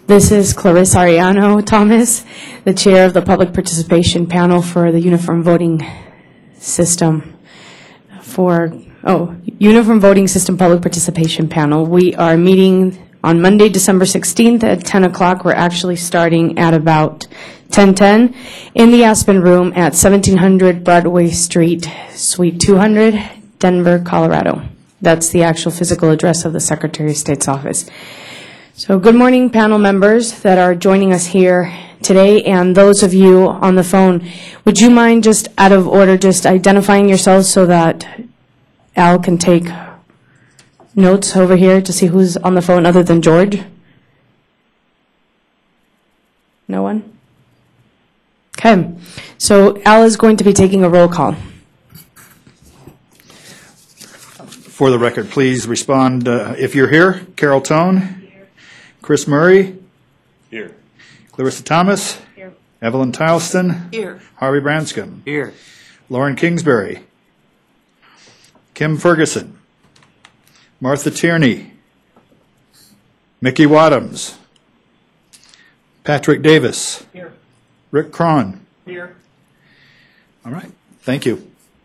This is Clarissa Ariano Thomas, the chair of the Public Participation Panel for the Uniform Voting System Uniform Voting System Public Participation Panel. We are meeting on Monday, December 16th at 10 o'clock. We're actually starting at about 10:10 in the Aspen Room at 1700 Broadway Street, Suite 200, Denver, Colorado. That's the actual physical address of the Secretary of State's office. So good morning, panel members that are joining us here today, and those of you on the phone. Would you mind, just out of order, just identifying yourselves so that Al can take notes over here to see who's on the phone other than George? No one? Okay. So Al is going to be taking a roll call. For the record, please respond if you're here. Carol Tone. Chris Murray. Here. Clarissa Thomas. Here. Evelyn Tileston. Here. Harvey Branscombe. Here. Lauren Kingsbury. Kim Ferguson. Martha Tierney. Mickey Wadhams. Patrick Davis. Here. Rick Cron. Here. All right. Thank you.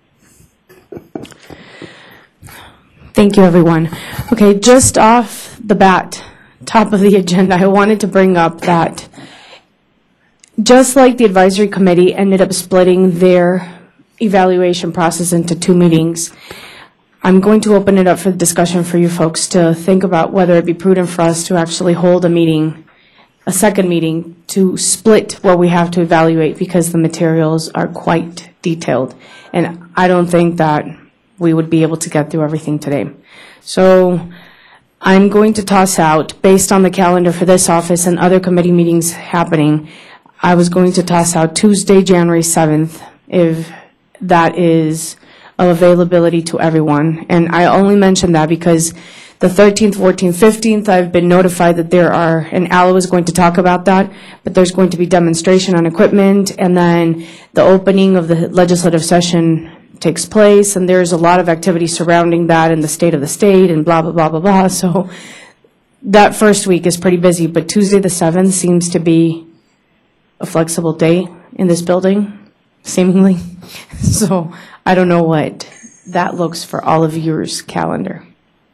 Thank you, everyone. Okay, just off the bat, top of the agenda, I wanted to bring up that just like the advisory committee ended up splitting their evaluation process into 2 meetings, I'm going to open it up for discussion for you folks to think about whether it be prudent for us to actually hold a meeting, a second meeting, to split what we have to evaluate, because the materials are quite detailed. And I don't think that we would be able to get through everything today. So I'm going to toss out, based on the calendar for this office and other committee meetings happening, I was going to toss out Tuesday, January 7th, if that is of availability to everyone. And I only mention that because the 13th, 14th, 15th, I've been notified that there are, and Al is going to talk about that, but there's going to be demonstration on equipment, and then the opening of the legislative session takes place, and there's a lot of activity surrounding that in the state of the state and blah, blah, blah, blah, blah. So that first week is pretty busy, but Tuesday the 7th seems to be a flexible day in this building, seemingly. So I don't know what that looks for all of yours calendar.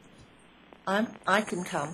I can come.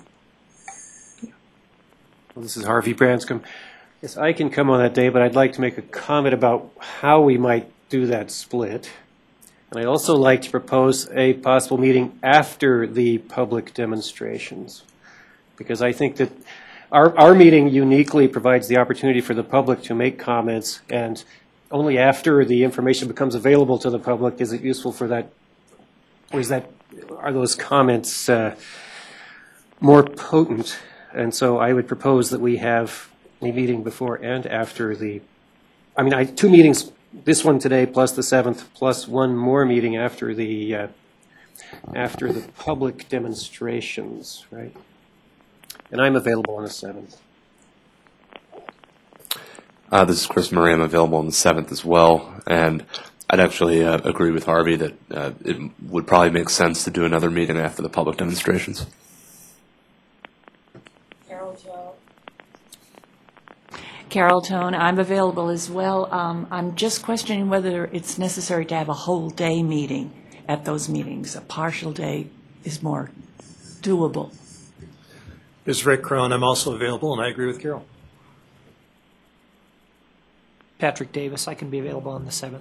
Well, this is Harvey Branscombe. Yes, I can come on that day, but I'd like to make a comment about how we might do that split. And I'd also like to propose a possible meeting after the public demonstrations, because I think that our meeting uniquely provides the opportunity for the public to make comments, and only after the information becomes available to the public is it useful for that, or are those comments more potent. And so I would propose that we have a meeting before and after the, 2 meetings, this one today plus the 7th, plus one more meeting after the public demonstrations, right? And I'm available on the 7th. This is Chris Murray. I'm available on the 7th as well, and I'd actually agree with Harvey that it would probably make sense to do another meeting after the public demonstrations. Carol Tone, I'm available as well. I'm just questioning whether it's necessary to have a whole day meeting at those meetings. A partial day is more doable. This is Rick Cron. I'm also available, and I agree with Carol. Patrick Davis, I can be available on the 7th.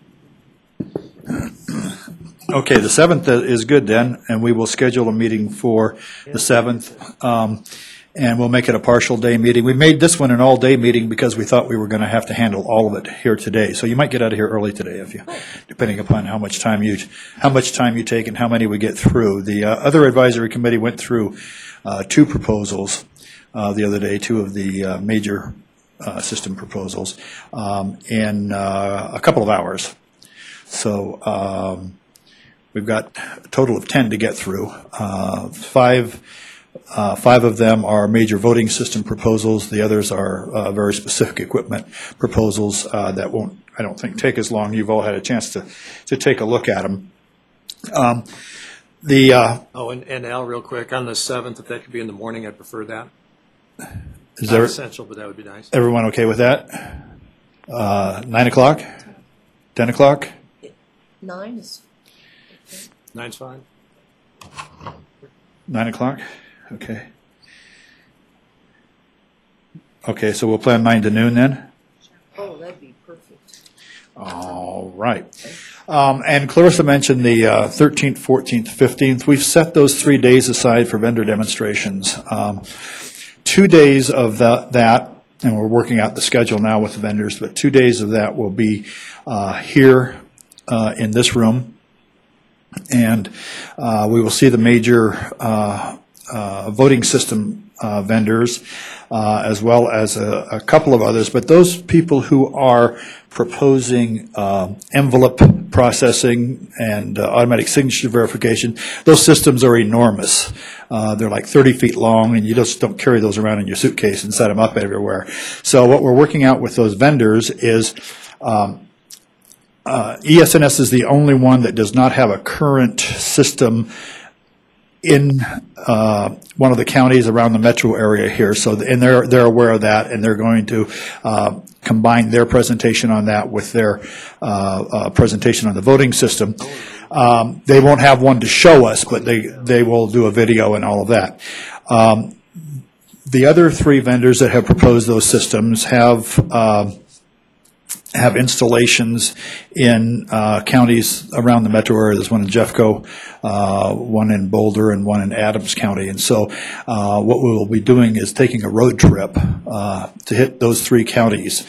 Okay, the 7th is good then, and we will schedule a meeting for the 7th. And we'll make it a partial day meeting. We made this one an all-day meeting because we thought we were going to have to handle all of it here today. So you might get out of here early today, if you, depending upon how much time you take and how many we get through. The other advisory committee went through 2 proposals the other day, 2 of the major system proposals in a couple of hours. So we've got a total of 10 to get through. 5 of them are major voting system proposals. The others are very specific equipment proposals that won't, I don't think, take as long. You've all had a chance to take a look at them. And Al, real quick, on the 7th, if that could be in the morning, I'd prefer that. Is Not there, essential, but that would be nice. everyone okay with that? 9 o'clock? 10 o'clock? 9 is, 9's fine. 9 o'clock? Okay. Okay, so we'll plan 9 to noon then? oh, that'd be perfect. All right. And Clarissa mentioned the 13th, 14th, 15th. We've set those 3 days aside for vendor demonstrations. 2 days of that, and we're working out the schedule now with the vendors, but 2 days of that will be here in this room. And we will see the major voting system vendors, as well as a couple of others. But those people who are proposing envelope processing and automatic signature verification, those systems are enormous. They're like 30 feet long, and you just don't carry those around in your suitcase and set them up everywhere. So what we're working out with those vendors is ES&S is the only one that does not have a current system in one of the counties around the metro area here. So, and they're aware of that, and they're going to combine their presentation on that with their presentation on the voting system. They won't have one to show us, but they will do a video and all of that. The other 3 vendors that have proposed those systems have installations in counties around the metro area. There's one in Jeffco, one in Boulder, and one in Adams County. And so what we will be doing is taking a road trip to hit those 3 counties.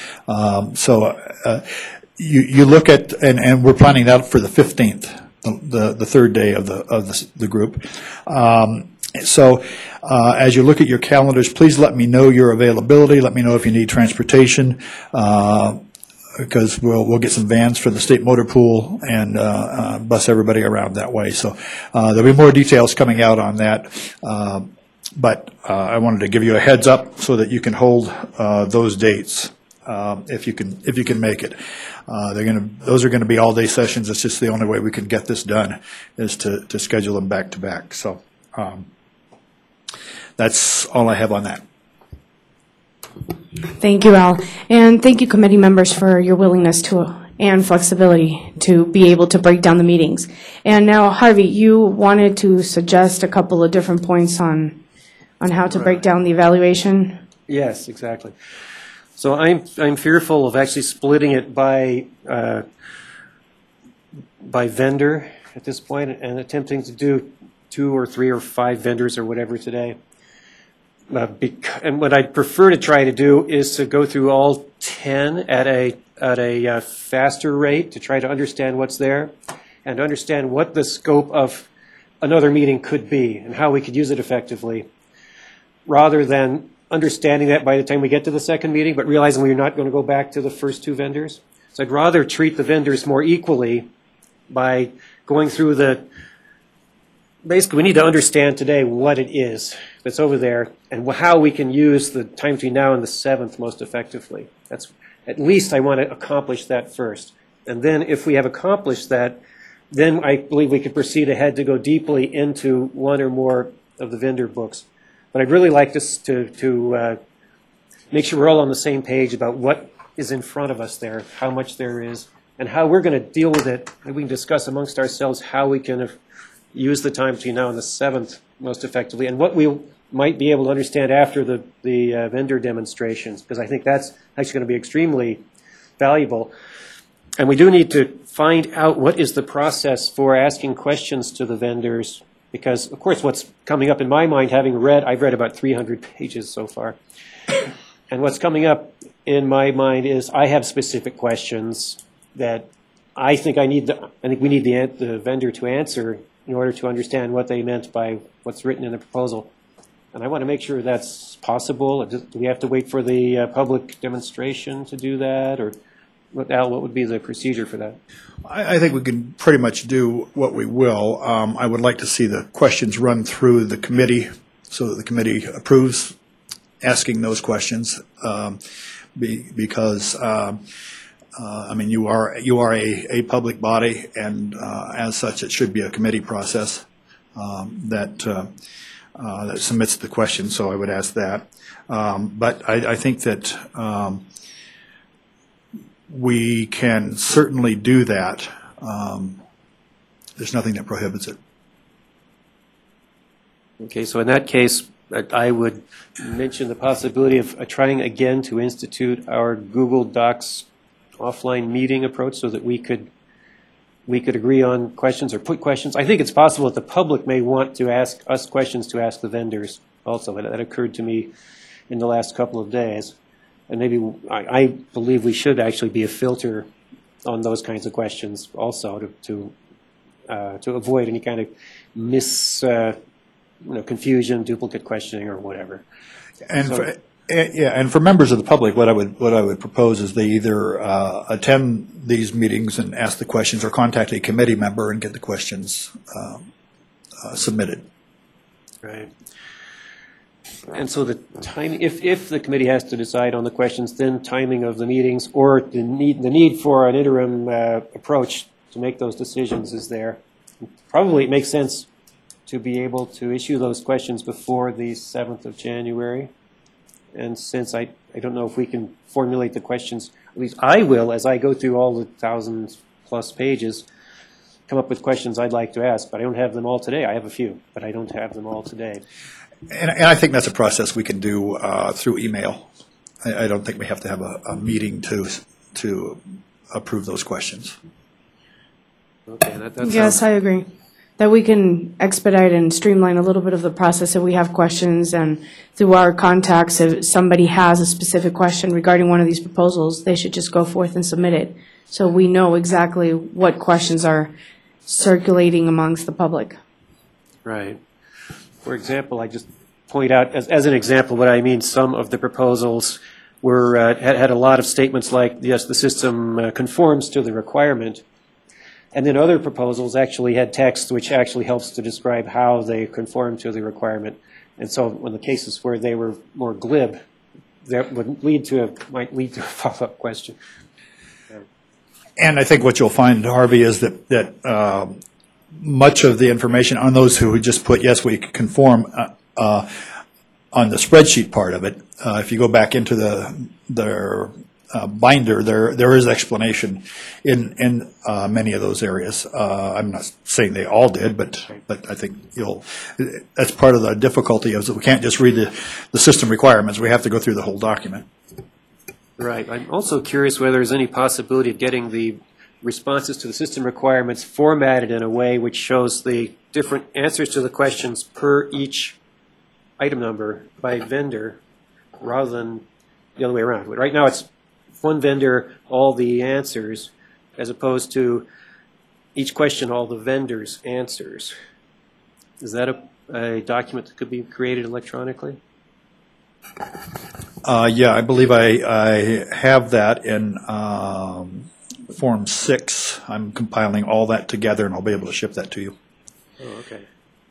You look at, and we're planning that for the 15th, the third day of the group. So as you look at your calendars, please let me know your availability. Let me know if you need transportation. Because we'll get some vans for the state motor pool and bus everybody around that way. So there'll be more details coming out on that. But I wanted to give you a heads up so that you can hold those dates if you can make it. Those are going to be all-day sessions. It's just the only way we can get this done is to schedule them back to back. So that's all I have on that. Thank you, Al. And thank you, committee members, for your willingness and flexibility to be able to break down the meetings. And now, Harvey, you wanted to suggest a couple of different points on how to break down the evaluation? Yes, exactly. So I'm fearful of actually splitting it by vendor at this point and attempting to do 2 or 3 or 5 vendors or whatever today. And what I'd prefer to try to do is to go through all 10 at a faster rate to try to understand what's there and understand what the scope of another meeting could be and how we could use it effectively, rather than understanding that by the time we get to the second meeting, but realizing we're not going to go back to the first 2 vendors. So I'd rather treat the vendors more equally by going through basically, we need to understand today what it is that's over there and how we can use the time between now and the 7th most effectively. That's at least I want to accomplish that first. And then if we have accomplished that, then I believe we could proceed ahead to go deeply into 1 or more of the vendor books. But I'd really like us to make sure we're all on the same page about what is in front of us there, how much there is, and how we're going to deal with it. And we can discuss amongst ourselves how we can use the time between now and the 7th most effectively, and what we might be able to understand after the vendor demonstrations, because I think that's actually going to be extremely valuable. And we do need to find out what is the process for asking questions to the vendors, because, of course, what's coming up in my mind, I've read about 300 pages so far, and what's coming up in my mind is I have specific questions that I think we need the vendor to answer in order to understand what they meant by what's written in the proposal. And I want to make sure that's possible. Do we have to wait for the public demonstration to do that? Or, Al, what would be the procedure for that? I think we can pretty much do what we will. I would like to see the questions run through the committee so that the committee approves asking those questions because I mean, you are a public body, and as such, it should be a committee process that that submits the question, so I would ask that. But I think that we can certainly do that. There's nothing that prohibits it. Okay, so in that case, I would mention the possibility of trying again to institute our Google Docs offline meeting approach so that we could agree on questions or put questions. I think it's possible that the public may want to ask us questions to ask the vendors also. That occurred to me in the last couple of days. And maybe I believe we should actually be a filter on those kinds of questions also to avoid any kind of confusion, duplicate questioning, or whatever. And So- and for members of the public, what I would propose is they either attend these meetings and ask the questions, or contact a committee member and get the questions submitted. Right. And so the timing, if the committee has to decide on the questions, then timing of the meetings or the need for an interim approach to make those decisions is there. Probably it makes sense to be able to issue those questions before the 7th of January. And since I don't know if we can formulate the questions, at least I will, as I go through all the 1,000+ pages, come up with questions I'd like to ask, but I don't have them all today. I have a few, but I don't have them all today. And I think that's a process we can do through email. I don't think we have to have a meeting to approve those questions. Okay, that Yes, sounds- I agree. That we can expedite and streamline a little bit of the process if we have questions, and through our contacts, if somebody has a specific question regarding one of these proposals, they should just go forth and submit it. So we know exactly what questions are circulating amongst the public. Right. For example, I just point out, as an example, what I mean, some of the proposals were, had a lot of statements like, yes, the system conforms to the requirement. And then other proposals actually had text which actually helps to describe how they conform to the requirement. And so in the cases where they were more glib, that might lead to a follow-up question. And I think what you'll find, Harvey, is that much of the information on those who just put, yes, we conform, on the spreadsheet part of it, if you go back into their binder, there is explanation in many of those areas. I'm not saying they all did, but I think that's part of the difficulty is that we can't just read the system requirements. We have to go through the whole document. Right. I'm also curious whether there's any possibility of getting the responses to the system requirements formatted in a way which shows the different answers to the questions per each item number by vendor, rather than the other way around. Right now it's one vendor, all the answers, as opposed to each question, all the vendors' answers. Is that a document that could be created electronically? Yeah, I believe I have that in Form 6. I'm compiling all that together, and I'll be able to ship that to you. Oh, okay.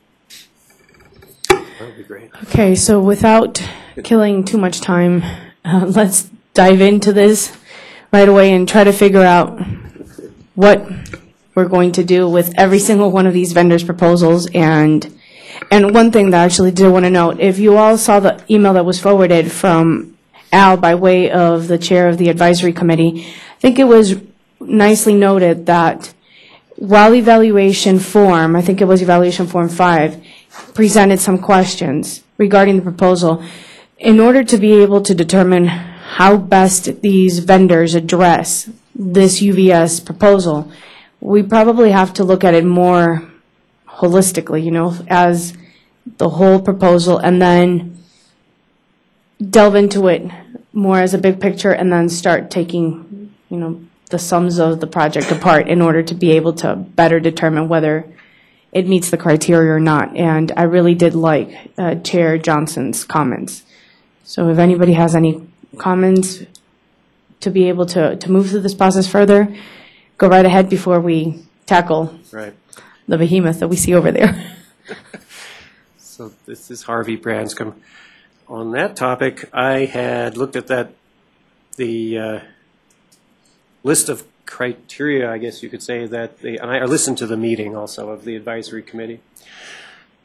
That would be great. Okay, so without killing too much time, let's dive into this right away and try to figure out what we're going to do with every single one of these vendors' proposals. And one thing that I actually did want to note, if you all saw the email that was forwarded from Al by way of the chair of the advisory committee, I think it was nicely noted that while evaluation form, I think it was evaluation form 5, presented some questions regarding the proposal, in order to be able to determine how best these vendors address this UVS proposal, we probably have to look at it more holistically, as the whole proposal, and then delve into it more as a big picture, and then start taking, the sums of the project apart in order to be able to better determine whether it meets the criteria or not. And I really did like Chair Johnson's comments. So if anybody has any comments to be able to move through this process further, go right ahead before we tackle Right. the behemoth that we see over there. So this is Harvey Branscombe. On that topic, I had looked at the list of criteria, I guess you could say, and I listened to the meeting also of the advisory committee.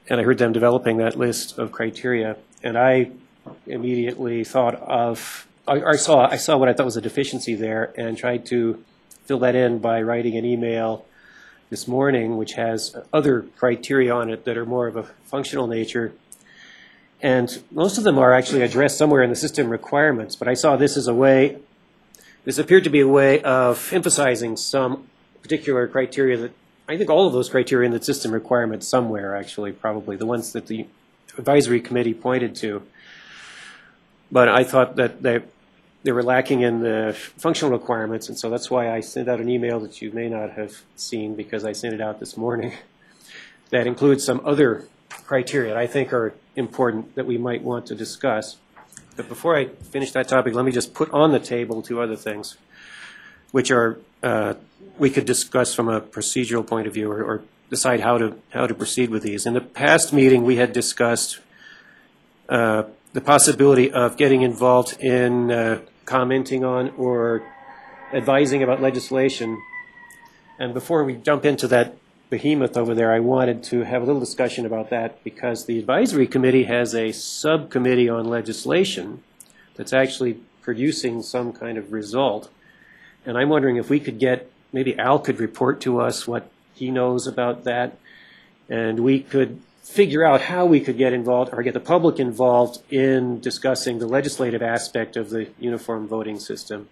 and I heard them developing that list of criteria, and I immediately thought of, I saw what I thought was a deficiency there and tried to fill that in by writing an email this morning, which has other criteria on it that are more of a functional nature. And most of them are actually addressed somewhere in the system requirements, but I saw this as a way, this appeared to be a way of emphasizing some particular criteria that, I think all of those criteria in the system requirements somewhere, actually, probably, the ones that the advisory committee pointed to. But I thought that they were lacking in the functional requirements, and so that's why I sent out an email that you may not have seen, because I sent it out this morning, that includes some other criteria that I think are important that we might want to discuss. But before I finish that topic, let me just put on the table two other things, which are we could discuss from a procedural point of view, or decide how to proceed with these. In the past meeting, we had discussed the possibility of getting involved in commenting on or advising about legislation. And before we jump into that behemoth over there, I wanted to have a little discussion about that, because the advisory committee has a subcommittee on legislation that's actually producing some kind of result. And I'm wondering if we could get, maybe Al could report to us what he knows about that, and we could figure out how we could get involved, or get the public involved in discussing the legislative aspect of the uniform voting system.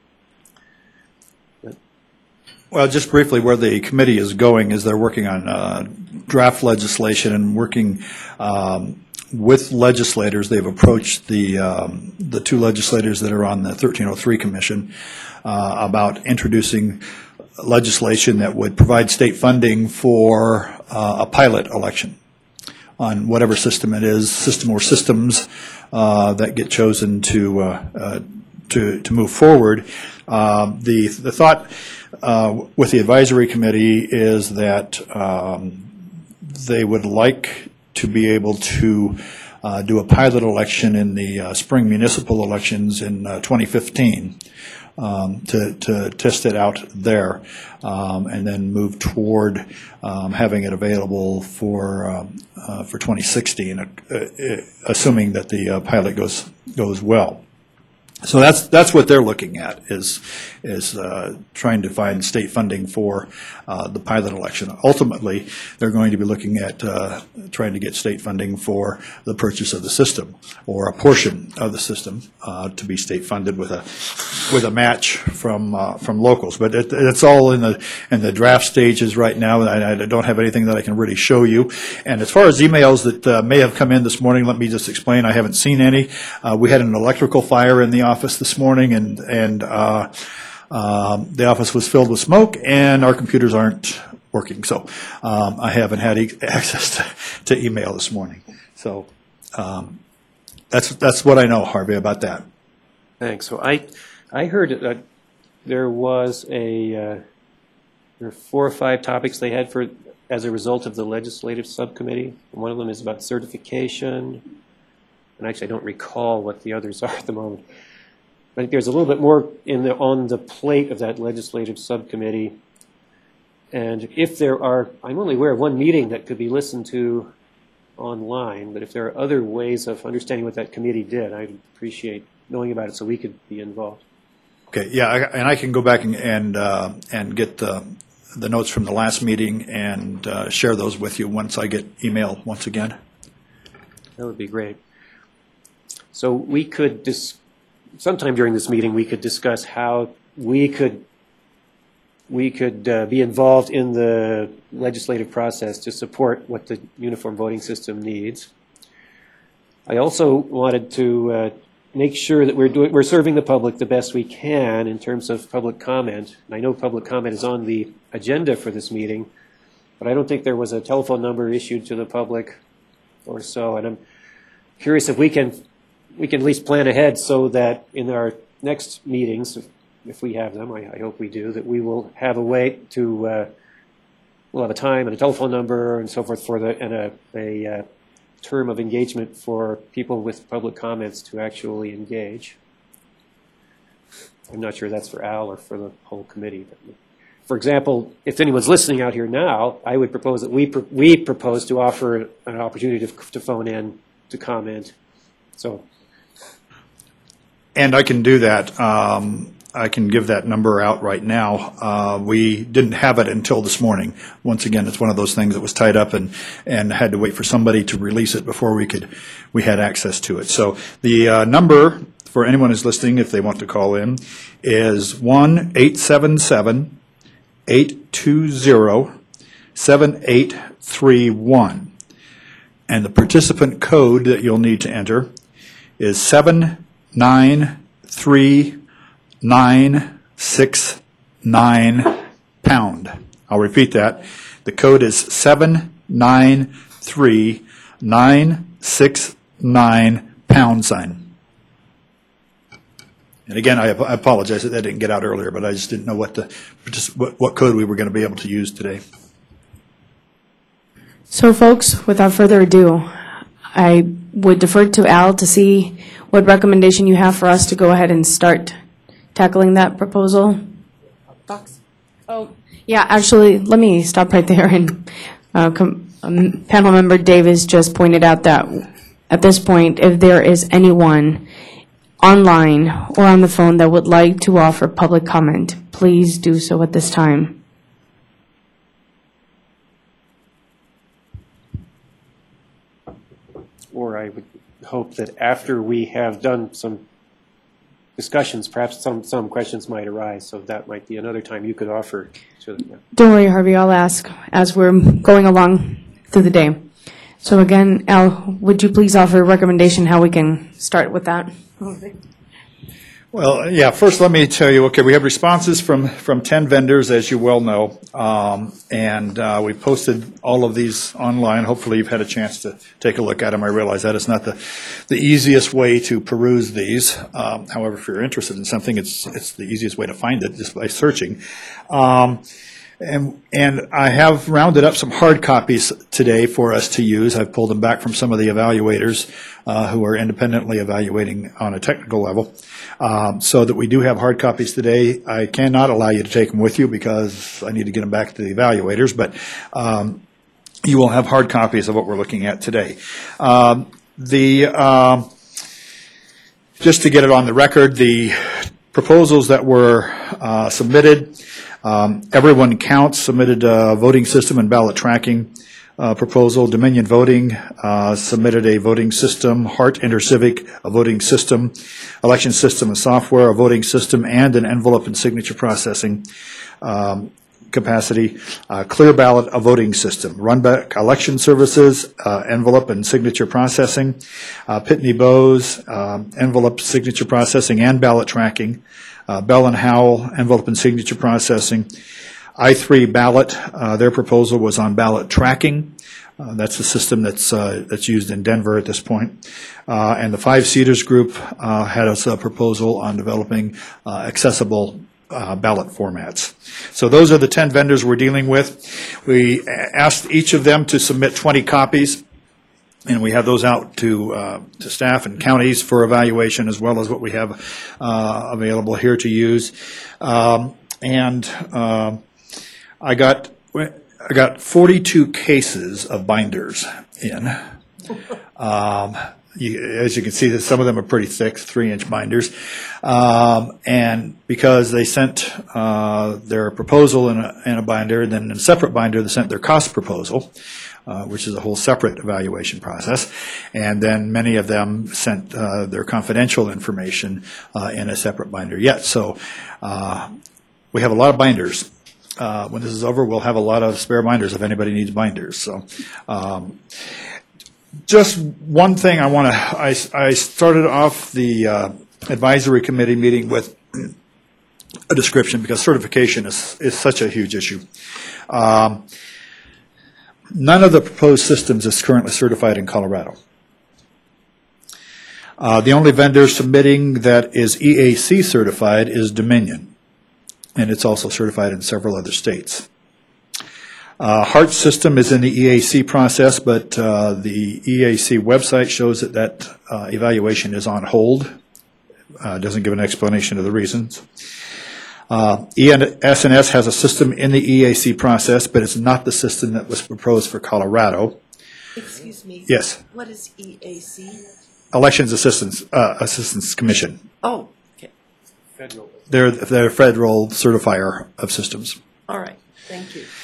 Well, just briefly, where the committee is going is they're working on draft legislation and working with legislators. They've approached the two legislators that are on the 1303 Commission about introducing legislation that would provide state funding for a pilot election on whatever system it is, system or systems that get chosen to move forward. The thought with the advisory committee is that they would like to be able to do a pilot election in the spring municipal elections in 2015 to test it out there, and then move toward having it available for 2016, assuming that the pilot goes well. So that's what they're looking at, is trying to find state funding for the pilot election. Ultimately, they're going to be looking at trying to get state funding for the purchase of the system, or a portion of the system to be state funded with a match from locals. But it's all in the draft stages right now. I don't have anything that I can really show you. And as far as emails that may have come in this morning, let me just explain. I haven't seen any. We had an electrical fire in the office this morning, and the office was filled with smoke, and our computers aren't working. So I haven't had access to email this morning. So that's what I know, Harvey, about that. Thanks. So I heard that there was there are 4 or 5 topics they had as a result of the legislative subcommittee. One of them is about certification, and actually I don't recall what the others are at the moment. I think there's a little bit more on the plate of that legislative subcommittee. And if there are, I'm only aware of one meeting that could be listened to online, but if there are other ways of understanding what that committee did, I'd appreciate knowing about it so we could be involved. Okay, yeah, and I can go back and get the notes from the last meeting and share those with you once I get email once again. That would be great. So we could sometime during this meeting, we could discuss how we could be involved in the legislative process to support what the uniform voting system needs. I also wanted to make sure that we're serving the public the best we can in terms of public comment. And I know public comment is on the agenda for this meeting, but I don't think there was a telephone number issued to the public or so. And I'm curious if we can at least plan ahead so that in our next meetings, if we have them, I hope we do, that we will have a way to, we'll have a time and a telephone number and so forth and a term of engagement for people with public comments to actually engage. I'm not sure that's for Al or for the whole committee, but for example, if anyone's listening out here now, I would propose that we propose to offer an opportunity to phone in, to comment. So, And I can do that. I can give that number out right now. We didn't have it until this morning. Once again, it's one of those things that was tied up and had to wait for somebody to release it before we had access to it. So the number for anyone who's listening, if they want to call in, is 1-877-820-7831. And the participant code that you'll need to enter is 793-969 #. I'll repeat that. The code is 793-969 #. And again, I apologize that that didn't get out earlier, but I just didn't know what code we were going to be able to use today. So folks, without further ado, I would defer to Al to see what recommendation you have for us to go ahead and start tackling that proposal. Oh, yeah, actually, let me stop right there. And panel member Davis just pointed out that at this point, if there is anyone online or on the phone that would like to offer public comment, please do so at this time. or I would hope that after we have done some discussions, perhaps some questions might arise, so that might be another time you could offer to them. Don't worry, Harvey, I'll ask as we're going along through the day. So again, Al, would you please offer a recommendation how we can start with that? Well, yeah, first let me tell you, okay, we have responses from 10 vendors, as you well know, and we posted all of these online. Hopefully you've had a chance to take a look at them. I realize that it's not the easiest way to peruse these. However, if you're interested in something, it's the easiest way to find it, just by searching. And I have rounded up some hard copies today for us to use. I've pulled them back from some of the evaluators who are independently evaluating on a technical level, so that we do have hard copies today. I cannot allow you to take them with you because I need to get them back to the evaluators, but you will have hard copies of what we're looking at today. Just to get it on the record, the proposals that were submitted, Everyone Counts submitted a voting system and ballot tracking proposal. Dominion Voting submitted a voting system. Hart InterCivic, a voting system. Election System and Software, a voting system, and an envelope and signature processing capacity. Clear Ballot, a voting system. Runback Election Services, envelope and signature processing. Pitney Bowes, envelope, signature processing, and ballot tracking. Bell and Howell, envelope and signature processing. I3 Ballot, their proposal was on ballot tracking. That's the system that's used in Denver at this point. And the Five Cedars Group had us a proposal on developing accessible ballot formats. So those are the 10 vendors we're dealing with. We asked each of them to submit 20 copies. And we have those out to staff and counties for evaluation, as well as what we have available here to use. I got 42 cases of binders in. As you can see, some of them are pretty thick, 3-inch binders. And because they sent their proposal in a binder, and then in a separate binder they sent their cost proposal, which is a whole separate evaluation process. And then many of them sent their confidential information in a separate binder yet. So we have a lot of binders. When this is over, we'll have a lot of spare binders if anybody needs binders. So just one thing I started off the advisory committee meeting with a description, because certification is such a huge issue. None of the proposed systems is currently certified in Colorado. The only vendor submitting that is EAC certified is Dominion, and it's also certified in several other states. Hart system is in the EAC process, but the EAC website shows that evaluation is on hold. Doesn't give an explanation of the reasons. ES&S has a system in the EAC process, but it's not the system that was proposed for Colorado. Excuse me. Yes, What is EAC? Elections Assistance Commission. Oh, okay. They're a federal certifier of systems. All right. Thank you.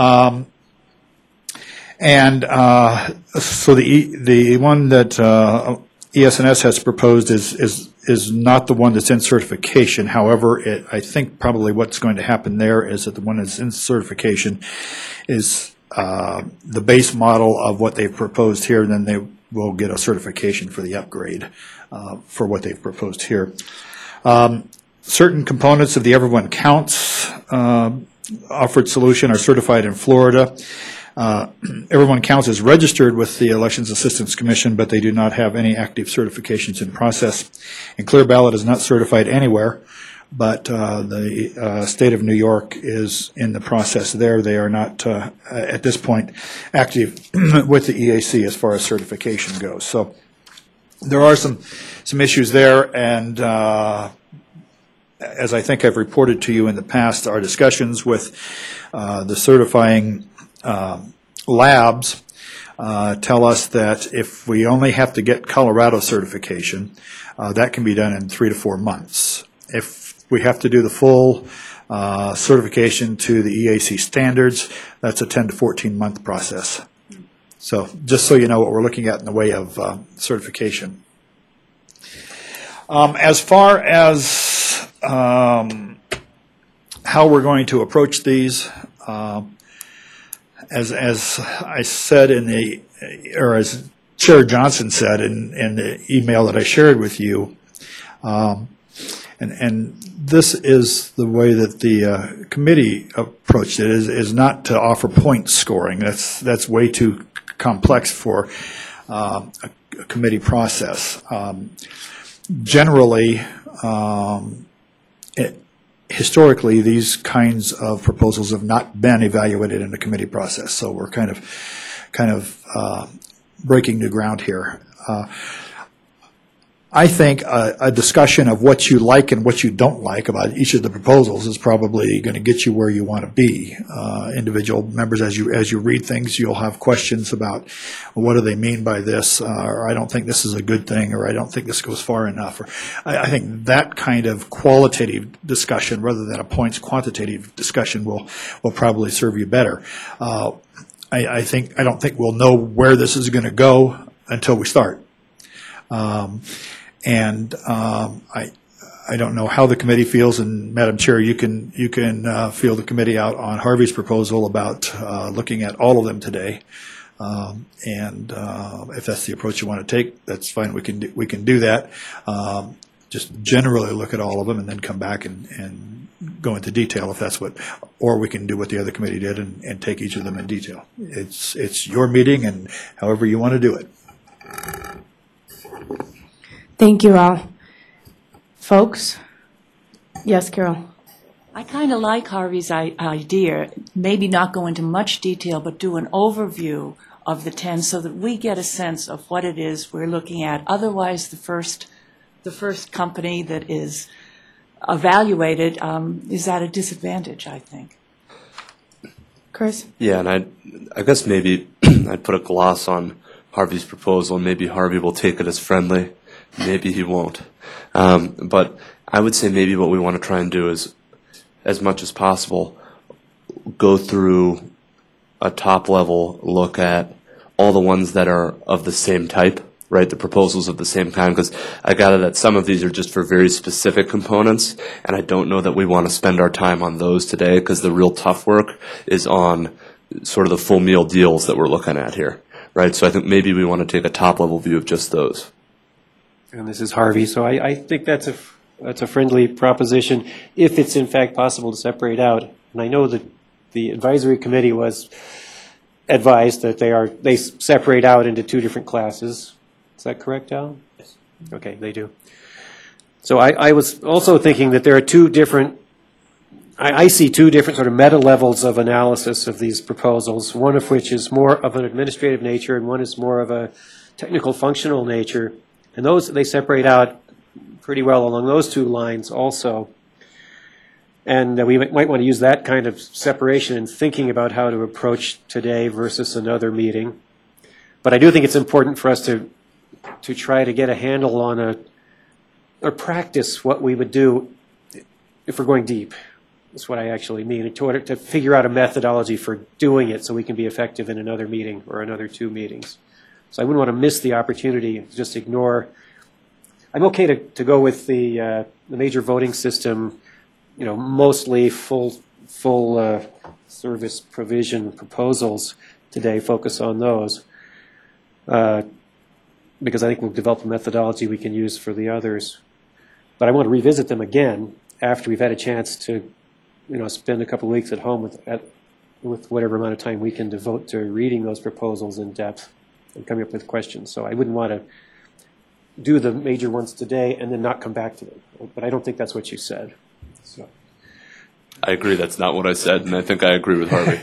And so the one that ES&S has proposed is not the one that's in certification. However, I think probably what's going to happen there is that the one that's in certification is the base model of what they've proposed here, and then they will get a certification for the upgrade for what they've proposed here. Certain components of the Everyone Counts offered solution are certified in Florida. Everyone Counts is registered with the Elections Assistance Commission, but they do not have any active certifications in process. And Clear Ballot is not certified anywhere, but the state of New York is in the process there. They are not, at this point, active with the EAC as far as certification goes. So there are some issues there, and as I think I've reported to you in the past, our discussions with the certifying labs tell us that if we only have to get Colorado certification, that can be done in 3 to 4 months. If we have to do the full certification to the EAC standards, that's a 10 to 14 month process. So just so you know what we're looking at in the way of certification. As far as how we're going to approach these, as I said as Chair Johnson said in the email that I shared with you, and this is the way that the committee approached it, is not to offer point scoring. That's way too complex for a committee process. Generally, historically, these kinds of proposals have not been evaluated in the committee process, so we're kind of breaking new ground here. I think a discussion of what you like and what you don't like about each of the proposals is probably going to get you where you want to be. Individual members, as you read things, you'll have questions about, well, what do they mean by this, or I don't think this is a good thing, or I don't think this goes far enough. Or I think that kind of qualitative discussion, rather than a points quantitative discussion, will probably serve you better. I don't think we'll know where this is going to go until we start. I don't know how the committee feels, and Madam Chair, you can feel the committee out on Harvey's proposal about looking at all of them today. If that's the approach you want to take, that's fine. We can do that. Just generally look at all of them and then come back and go into detail if that's what, or we can do what the other committee did and take each of them in detail. It's your meeting, and however you want to do it. Thank you all. Folks? Yes, Carol? I kind of like Harvey's idea, maybe not go into much detail, but do an overview of the 10 so that we get a sense of what it is we're looking at. Otherwise, the first company that is evaluated is at a disadvantage, I think. Chris? Yeah, and I guess maybe I'd put a gloss on Harvey's proposal. Maybe Harvey will take it as friendly. Maybe he won't. But I would say maybe what we want to try and do is, as much as possible, go through a top-level look at all the ones that are of the same type, right, the proposals of the same kind, because I gather that some of these are just for very specific components, and I don't know that we want to spend our time on those today, because the real tough work is on sort of the full meal deals that we're looking at here, right? So I think maybe we want to take a top-level view of just those. And this is Harvey, so I think that's a friendly proposition if it's in fact possible to separate out. And I know that the advisory committee was advised that they separate out into 2 different classes. Is that correct, Al? Yes. Okay, they do. So I was also thinking that there are 2 different, I see 2 different sort of meta levels of analysis of these proposals, one of which is more of an administrative nature and one is more of a technical functional nature. And those, they separate out pretty well along those 2 lines also. And we might want to use that kind of separation in thinking about how to approach today versus another meeting. But I do think it's important for us to try to get a handle on or practice what we would do if we're going deep. That's what I actually mean, in order to figure out a methodology for doing it so we can be effective in another meeting or another 2 meetings. So I wouldn't want to miss the opportunity and just ignore. I'm okay to go with the major voting system, mostly full service provision proposals today, focus on those. Because I think we'll develop a methodology we can use for the others. But I want to revisit them again after we've had a chance to, spend a couple of weeks at home with whatever amount of time we can devote to reading those proposals in depth and coming up with questions. So I wouldn't want to do the major ones today and then not come back to them. But I don't think that's what you said. So. I agree that's not what I said, and I think I agree with Harvey.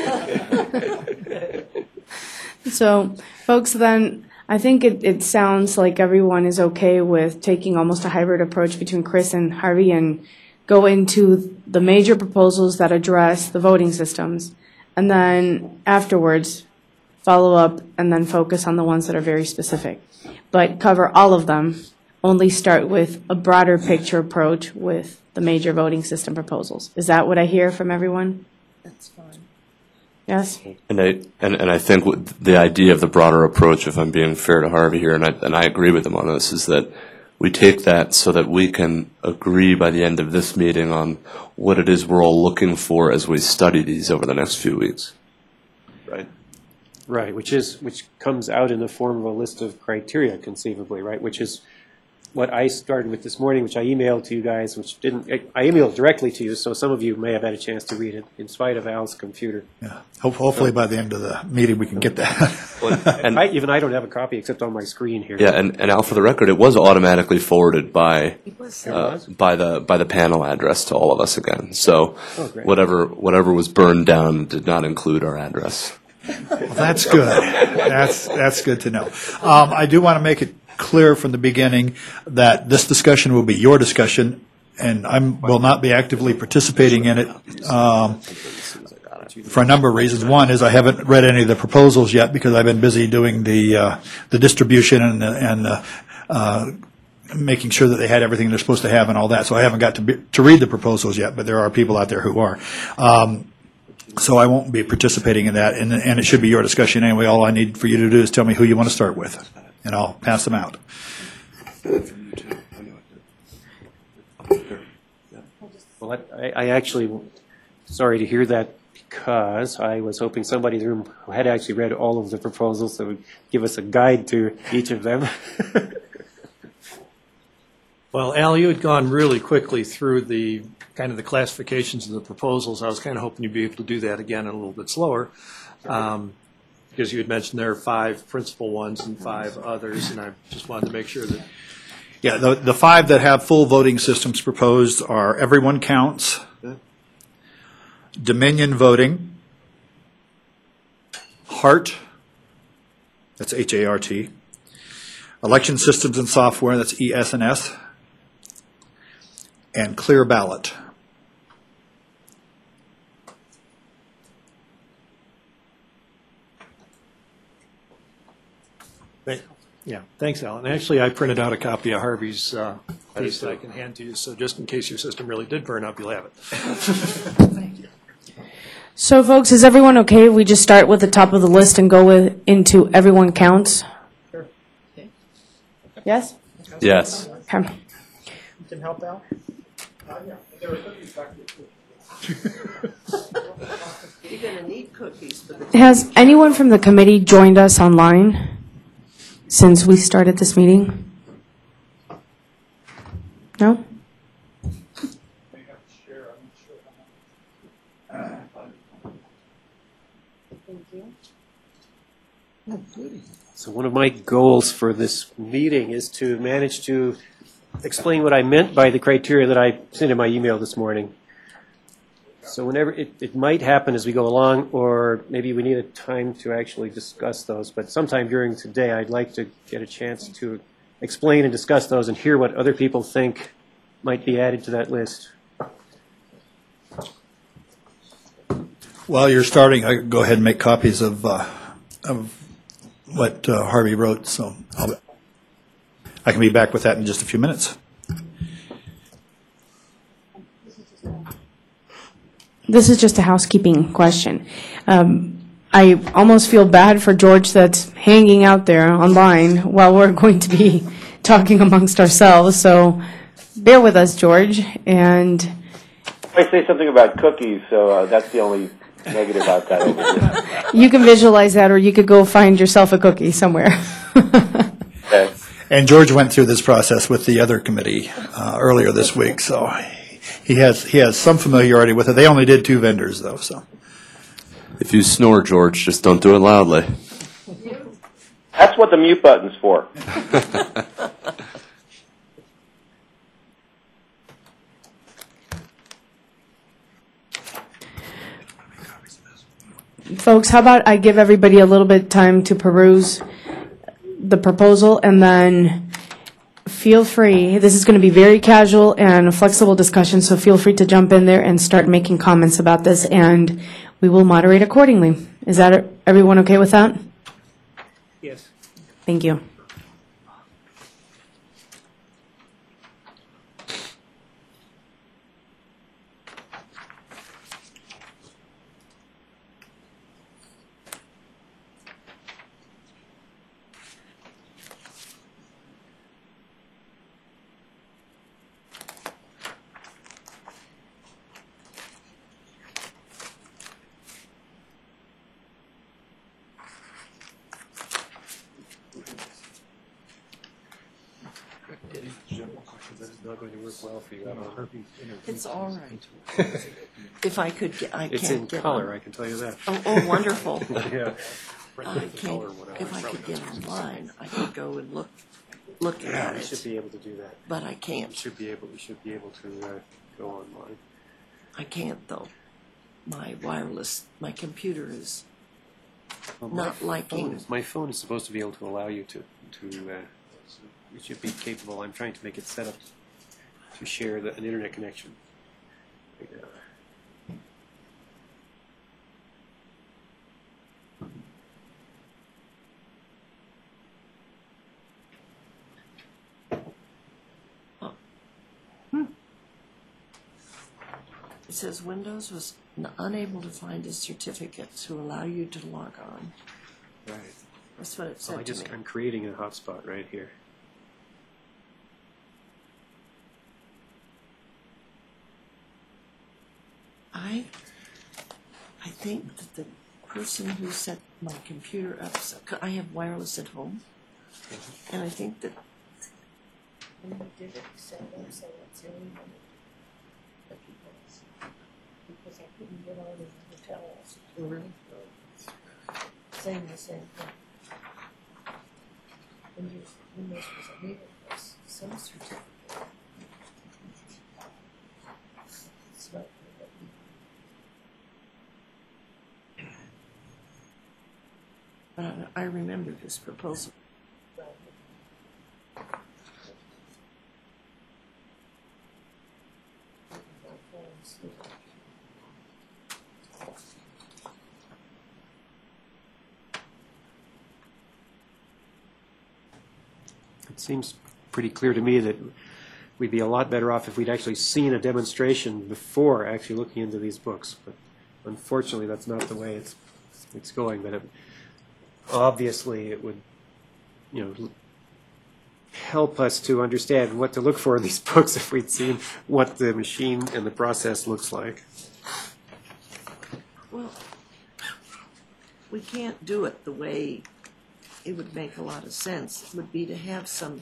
So, folks, then I think it sounds like everyone is okay with taking almost a hybrid approach between Chris and Harvey and go into the major proposals that address the voting systems, and then afterwards follow up and then focus on the ones that are very specific. But cover all of them, only start with a broader picture approach with the major voting system proposals. Is that what I hear from everyone? That's fine. Yes? And I think the idea of the broader approach, if I'm being fair to Harvey here, and I agree with him on this, is that we take that so that we can agree by the end of this meeting on what it is we're all looking for as we study these over the next few weeks. Right? Right, which comes out in the form of a list of criteria, conceivably, right? Which is what I started with this morning, which I emailed to you guys, I emailed directly to you, so some of you may have had a chance to read it, in spite of Al's computer. Yeah. Hopefully by the end of the meeting, we can get that. And Even I don't have a copy except on my screen here. yeah, and Al, for the record, it was automatically forwarded by Was by the panel address to all of us again. So Oh, great. whatever was burned down did not include our address. Well, that's good. That's good to know. I do want to make it clear from the beginning that this discussion will be your discussion, and I will not be actively participating in it for a number of reasons. One is I haven't read any of the proposals yet because I've been busy doing the distribution and making sure that they had everything they're supposed to have and all that. So I haven't got to read the proposals yet, but there are people out there who are. So I won't be participating in that, and it should be your discussion anyway. All I need for you to do is tell me who you want to start with, and I'll pass them out. Well, I actually, sorry to hear that, because I was hoping somebody in the room who had actually read all of the proposals that would give us a guide to each of them. Well, Al, you had gone really quickly through the kind of the classifications of the proposals. I was kind of hoping you'd be able to do that again a little bit slower, because you had mentioned there are 5 principal ones and 5 others, and I just wanted to make sure that. Yeah, the 5 that have full voting systems proposed are Everyone Counts, Dominion Voting, HART, that's H-A-R-T, Election Systems and Software, that's ES&S, and Clear Ballot. Yeah, thanks, Al. And actually, I printed out a copy of Harvey's piece that I can hand to you, so just in case your system really did burn up, you'll have it. Thank you. So, folks, is everyone okay if we just start with the top of the list and go into Everyone Counts? Sure. Okay. Yes? Yes. Okay. Can help out? You're going to need cookies for the. Has anyone from the committee joined us online since we started this meeting? No? So one of my goals for this meeting is to manage to explain what I meant by the criteria that I sent in my email this morning. So whenever it might happen as we go along, or maybe we need a time to actually discuss those, but sometime during today I'd like to get a chance to explain and discuss those and hear what other people think might be added to that list. While you're starting, I go ahead and make copies of what Harvey wrote, so I can be back with that in just a few minutes. This is just a housekeeping question. I almost feel bad for George that's hanging out there online while we're going to be talking amongst ourselves, so bear with us, George, and I say something about cookies, so that's the only negative about that. you can visualize that, or you could go find yourself a cookie somewhere. Okay. And George went through this process with the other committee earlier this week, so he has some familiarity with it. They only did 2 vendors, though, so. If you snore, George, just don't do it loudly. That's what the mute button's for. Folks, how about I give everybody a little bit of time to peruse the proposal, and then feel free, this is going to be very casual and a flexible discussion, so feel free to jump in there and start making comments about this, and we will moderate accordingly. Is that everyone okay with that? Yes. Thank you. Not going to work well for you. It's all right. If I could get, I It's can't in get color, on. I can tell you that. Oh, wonderful. Yeah. I can't, if I could get online, I could go and look at You should it, be able to do that. but I can't. You should be able to go online. I can't though. My computer is Well, not liking. My phone is supposed to be able to allow you to you should be capable. I'm trying to make it set up to share an internet connection. It says Windows was unable to find a certificate to allow you to log on. Right. That's what it So said to me. I'm creating a hotspot right here. I think that the person who set my computer up, I have wireless at home, and I think that when we did it, set up so it's the only one that people, because I couldn't get on in the hotel, saying the same thing. When this was a meeting, was some certificate. It's not But I remember this proposal. It seems pretty clear to me that we'd be a lot better off if we'd actually seen a demonstration before actually looking into these books. But unfortunately, that's not the way it's going. But obviously, it would, help us to understand what to look for in these books if we'd seen what the machine and the process looks like. Well, we can't do it the way it would make a lot of sense. It would be to have some,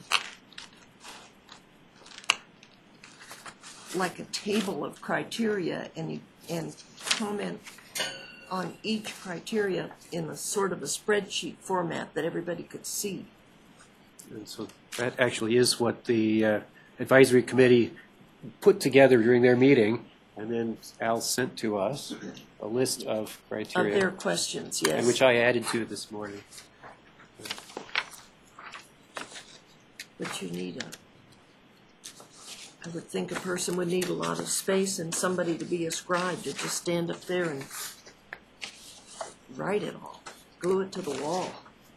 like a table of criteria, and comment on each criteria in a sort of a spreadsheet format that everybody could see. And so that actually is what the advisory committee put together during their meeting, and then Al sent to us a list of criteria. Of their questions, yes. And which I added to it this morning. But you need I would think a person would need a lot of space and somebody to be a scribe to just stand up there and write it all, glue it to the wall.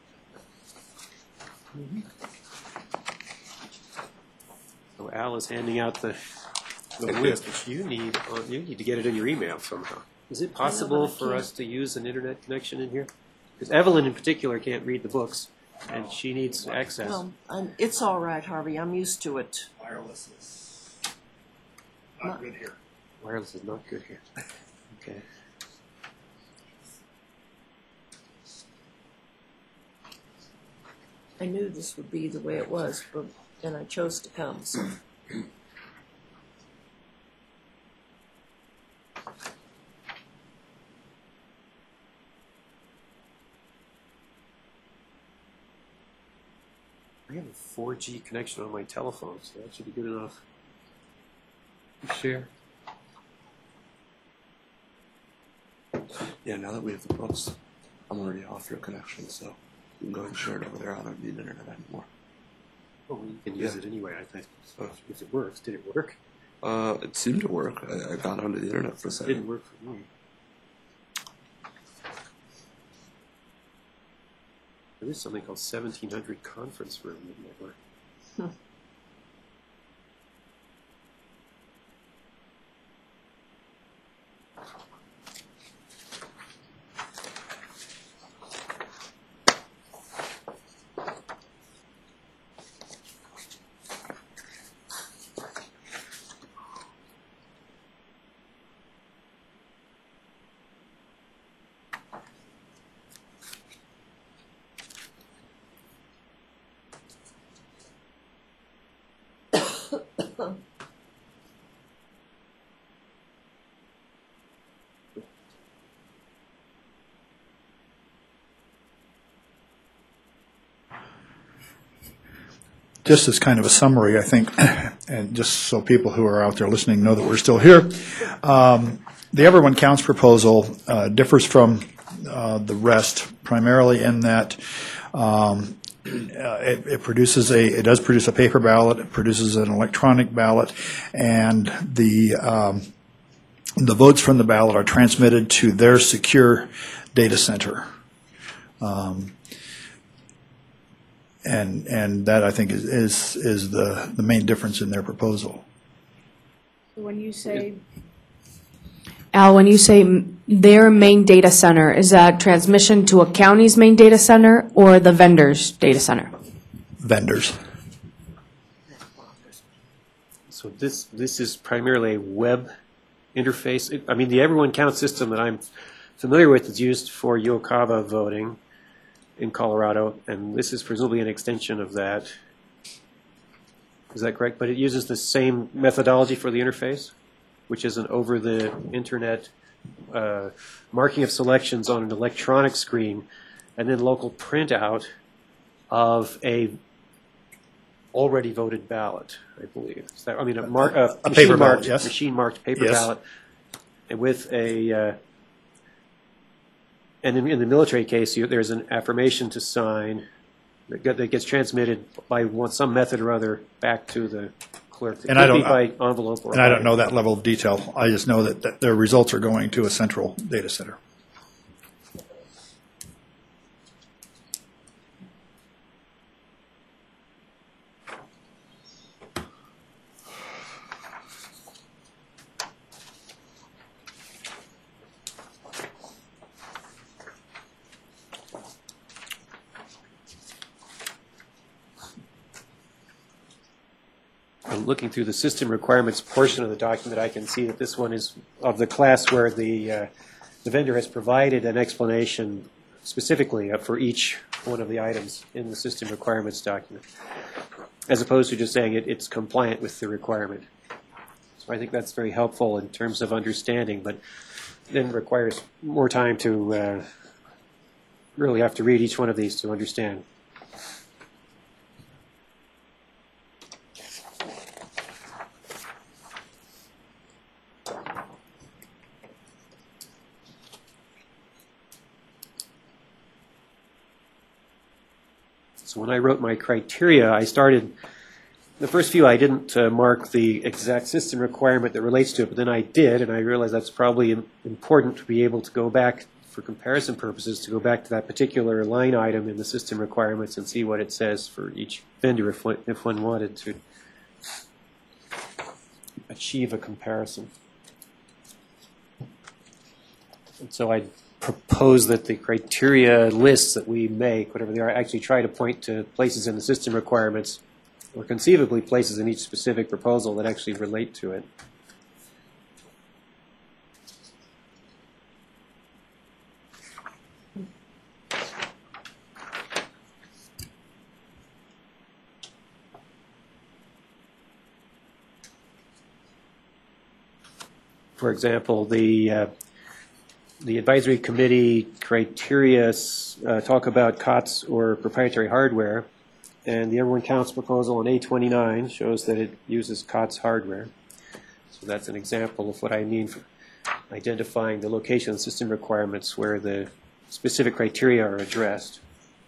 So Al is handing out the list, which you need to get it in your email somehow. Is it possible but I for can't. us to use an internet connection in here? Because Evelyn in particular can't read the books, and she needs access. Well, it's all right, Harvey, I'm used to it. Wireless is not good here. Wireless is not good here. Okay. I knew this would be the way it was, and I chose to come, so. I have a 4G connection on my telephone, so that should be good enough. Share. Yeah, now that we have the books, I'm already off your connection, so you can go and share it over there. I don't need internet anymore. Oh, you can use Yeah. it anyway. I think. So if it works, did it work? It seemed to work. I got onto the internet for a It second. didn't work for me. There is something called 1700 Conference Room that might work. Just as kind of a summary, I think, and just so people who are out there listening know that we're still here, the Everyone Counts proposal differs from the rest primarily in that it does produce a paper ballot, it produces an electronic ballot, and the votes from the ballot are transmitted to their secure data center. And that, I think, is the main difference in their proposal. When you say, Al, when you say their main data center, is that transmission to a county's main data center or the vendor's data center? Vendors. So this is primarily a web interface. I mean, the Everyone Counts system that I'm familiar with is used for Yokava voting in Colorado, and this is presumably an extension of that. Is that correct? But it uses the same methodology for the interface, which is an over-the-internet marking of selections on an electronic screen, and then local printout of a already voted ballot, I believe. Is that, I mean, a paper ballot, yes. machine-marked paper Yes. ballot, and with a and in the military case, there's an affirmation to sign that gets transmitted by some method or other back to the clerk. It And could I don't- be by envelope or And I don't by- know that level of detail. I just know that their results are going to a central data center. I'm looking through the system requirements portion of the document, I can see that this one is of the class where the vendor has provided an explanation specifically for each one of the items in the system requirements document, as opposed to just saying it's compliant with the requirement. So I think that's very helpful in terms of understanding, but then requires more time to really have to read each one of these to understand. So when I wrote my criteria, I started the first few I didn't mark the exact system requirement that relates to it, but then I did, and I realized that's probably important to be able to go back for comparison purposes, to go back to that particular line item in the system requirements and see what it says for each vendor if one wanted to achieve a comparison. And so I propose that the criteria lists that we make, whatever they are, actually try to point to places in the system requirements, or conceivably places in each specific proposal that actually relate to it. For example, the advisory committee criteria talk about COTS or proprietary hardware, and the Everyone Counts proposal on A29 shows that it uses COTS hardware. So that's an example of what I mean for identifying the location and system requirements where the specific criteria are addressed.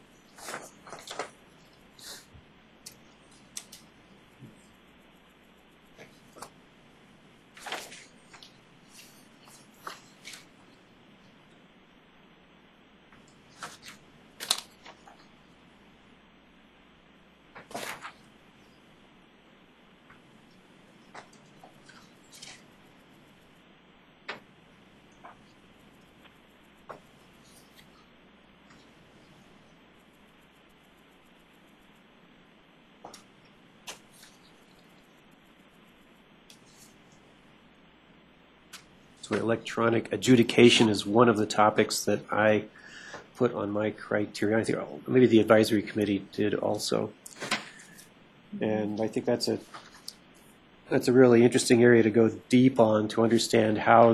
So electronic adjudication is one of the topics that I put on my criteria. I think maybe the advisory committee did also. And I think that's a really interesting area to go deep on to understand how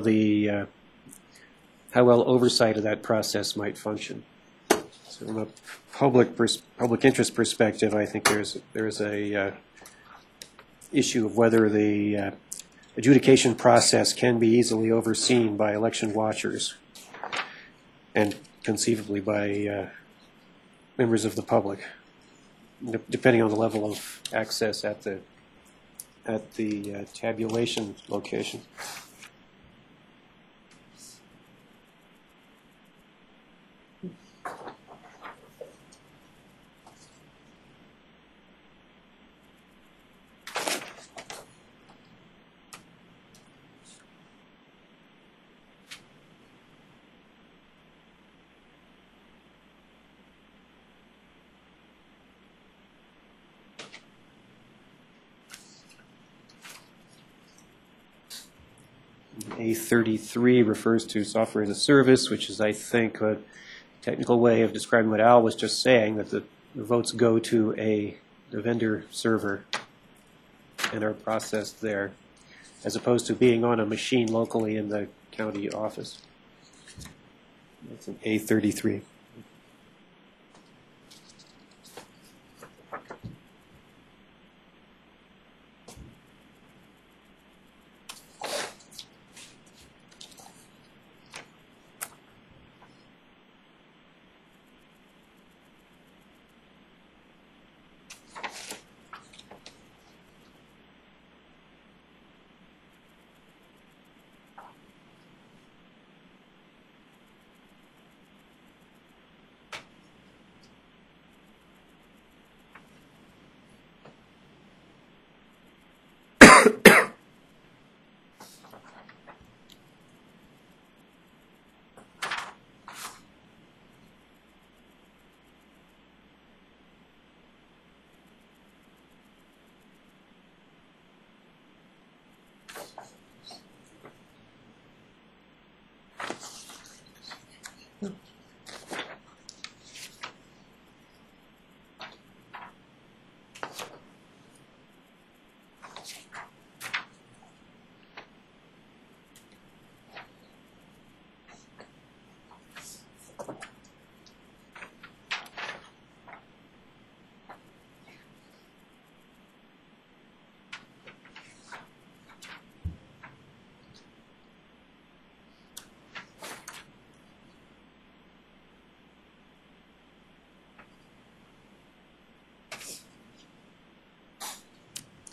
how well oversight of that process might function. So from a public interest perspective, I think there's a issue of whether the adjudication process can be easily overseen by election watchers and conceivably by members of the public, depending on the level of access at the tabulation location. A33 refers to software as a service, which is, I think, a technical way of describing what Al was just saying, that the votes go to the vendor server and are processed there, as opposed to being on a machine locally in the county office. That's an A33.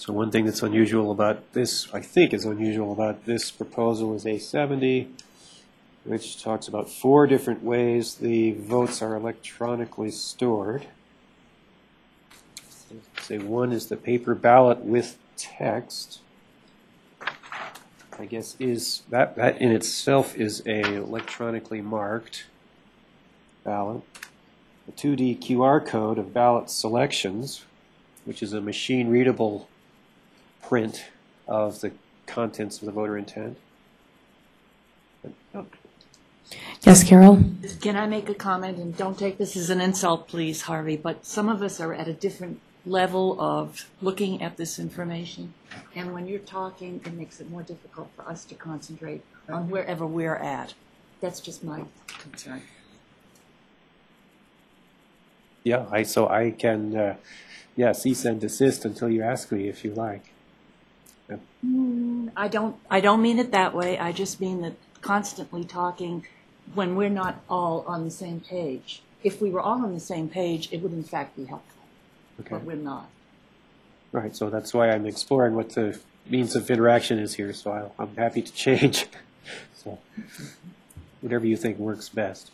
So one thing that's unusual about this, I think is unusual about this proposal is A70, which talks about 4 different ways the votes are electronically stored. Say one is the paper ballot with text. I guess is that in itself is a electronically marked ballot. The 2D QR code of ballot selections, which is a machine readable print of the contents of the voter intent. Yes, Carol? Can I make a comment? And don't take this as an insult, please, Harvey, but some of us are at a different level of looking at this information. And when you're talking, it makes it more difficult for us to concentrate on wherever we're at. That's just my concern. Yeah, so I can, cease and desist until you ask me if you like. I don't mean it that way. I just mean that constantly talking when we're not all on the same page. If we were all on the same page, it would in fact be helpful, but we're not. Right, so that's why I'm exploring what the means of interaction is here, so I'm happy to change. So, whatever you think works best.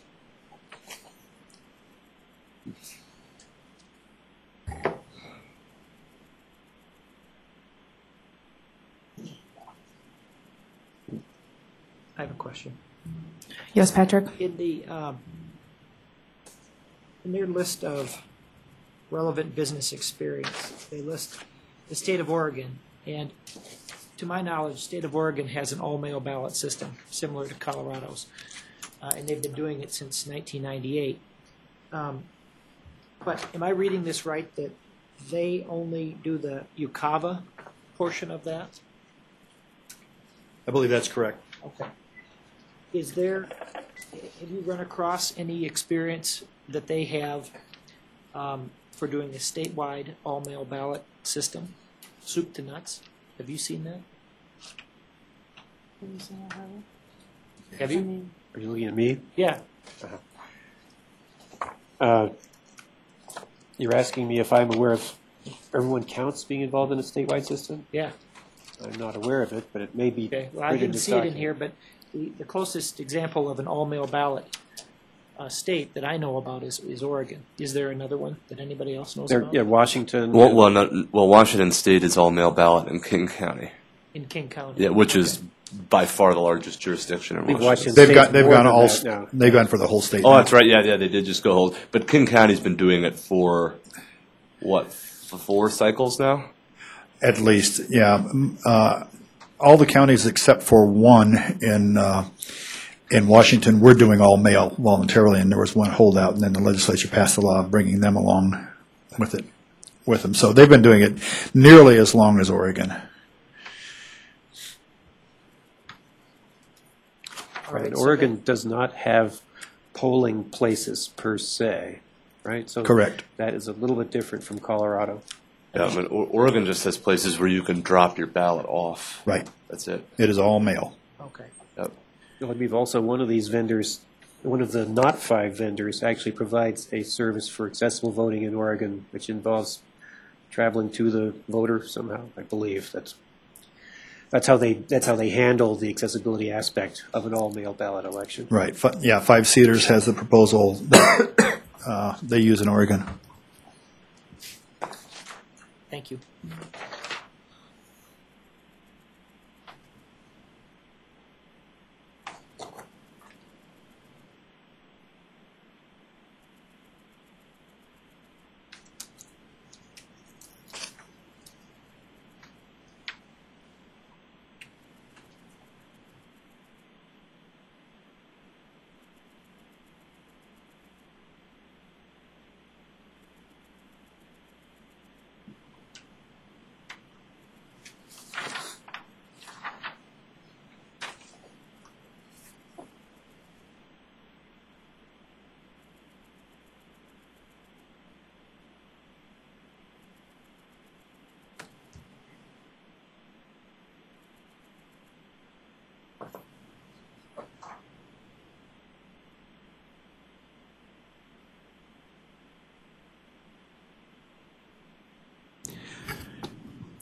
I have a question. Yes, Patrick? In their list of relevant business experience, they list the state of Oregon, and to my knowledge, state of Oregon has an all-mail ballot system similar to Colorado's, and they've been doing it since 1998. But am I reading this right, that they only do the UCAVA portion of that? I believe that's correct. Okay. Have you run across any experience that they have for doing a statewide all-mail ballot system, soup to nuts? Have you seen that? Have you? Are you looking at me? Yeah. You're asking me if I'm aware of everyone counts being involved in a statewide system? Yeah. I'm not aware of it, but it may be. Okay. Well, I didn't see it in here, but the closest example of an all-mail ballot state that I know about is Oregon. Is there another one that anybody else knows about? Yeah, Washington. Well, Washington State is all mail ballot in King County. In King County. Yeah, which is by far the largest jurisdiction in I think Washington. Washington They've State's gone more all, than that now. they've gone for the whole state. Oh, now. that's right. Yeah, they did just go hold. But King County's been doing it for what, 4 cycles now? At least, yeah. All the counties except for one in Washington, we're doing all mail voluntarily, and there was one holdout, and then the legislature passed a law bringing them along with them. So they've been doing it nearly as long as Oregon. Right, and Oregon does not have polling places per se, right? So Correct. that is a little bit different from Colorado. Yeah, I mean, Oregon just has places where you can drop your ballot off. Right. That's it. It is all mail. Okay. Yep. I believe also one of these vendors, one of the not 5 vendors, actually provides a service for accessible voting in Oregon, which involves traveling to the voter somehow. I believe that's how they handle the accessibility aspect of an all-mail ballot election. Right. Yeah, Five Cedars has the proposal that they use in Oregon. Thank you.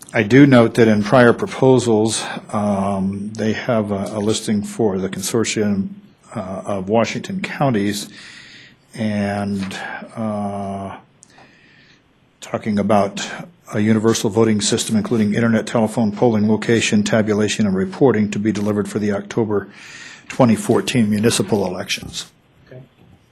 I do note that in prior proposals, they have a listing for the consortium of Washington counties, and talking about a universal voting system, including internet, telephone, polling location, tabulation, and reporting to be delivered for the October 2014 municipal elections. Okay.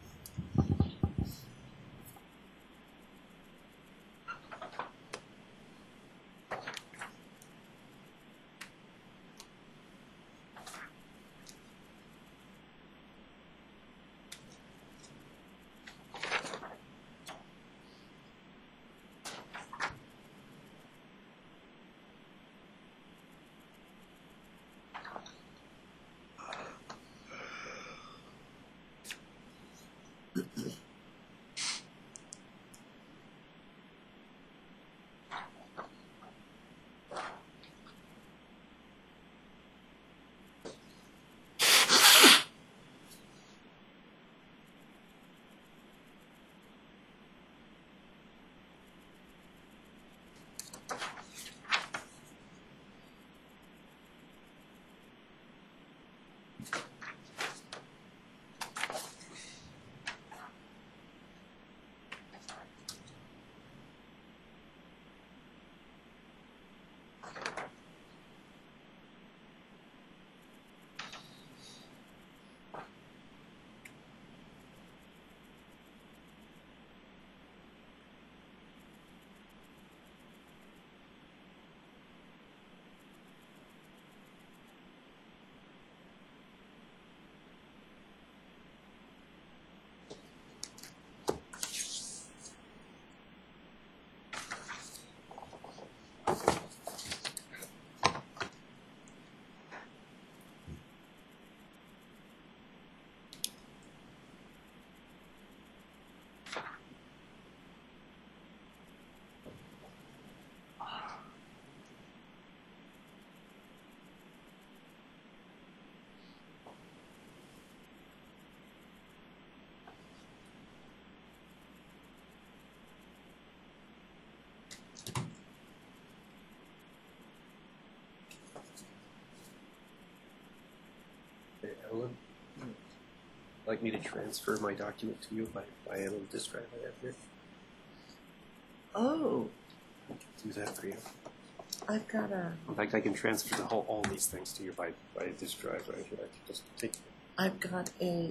Hey, Ellen, like me to transfer my document to you by Ellen disk drive I have here? Oh, Do that for you. I've got a, In fact, I can transfer all these things to you by disk drive right here. I can just take. I've got a,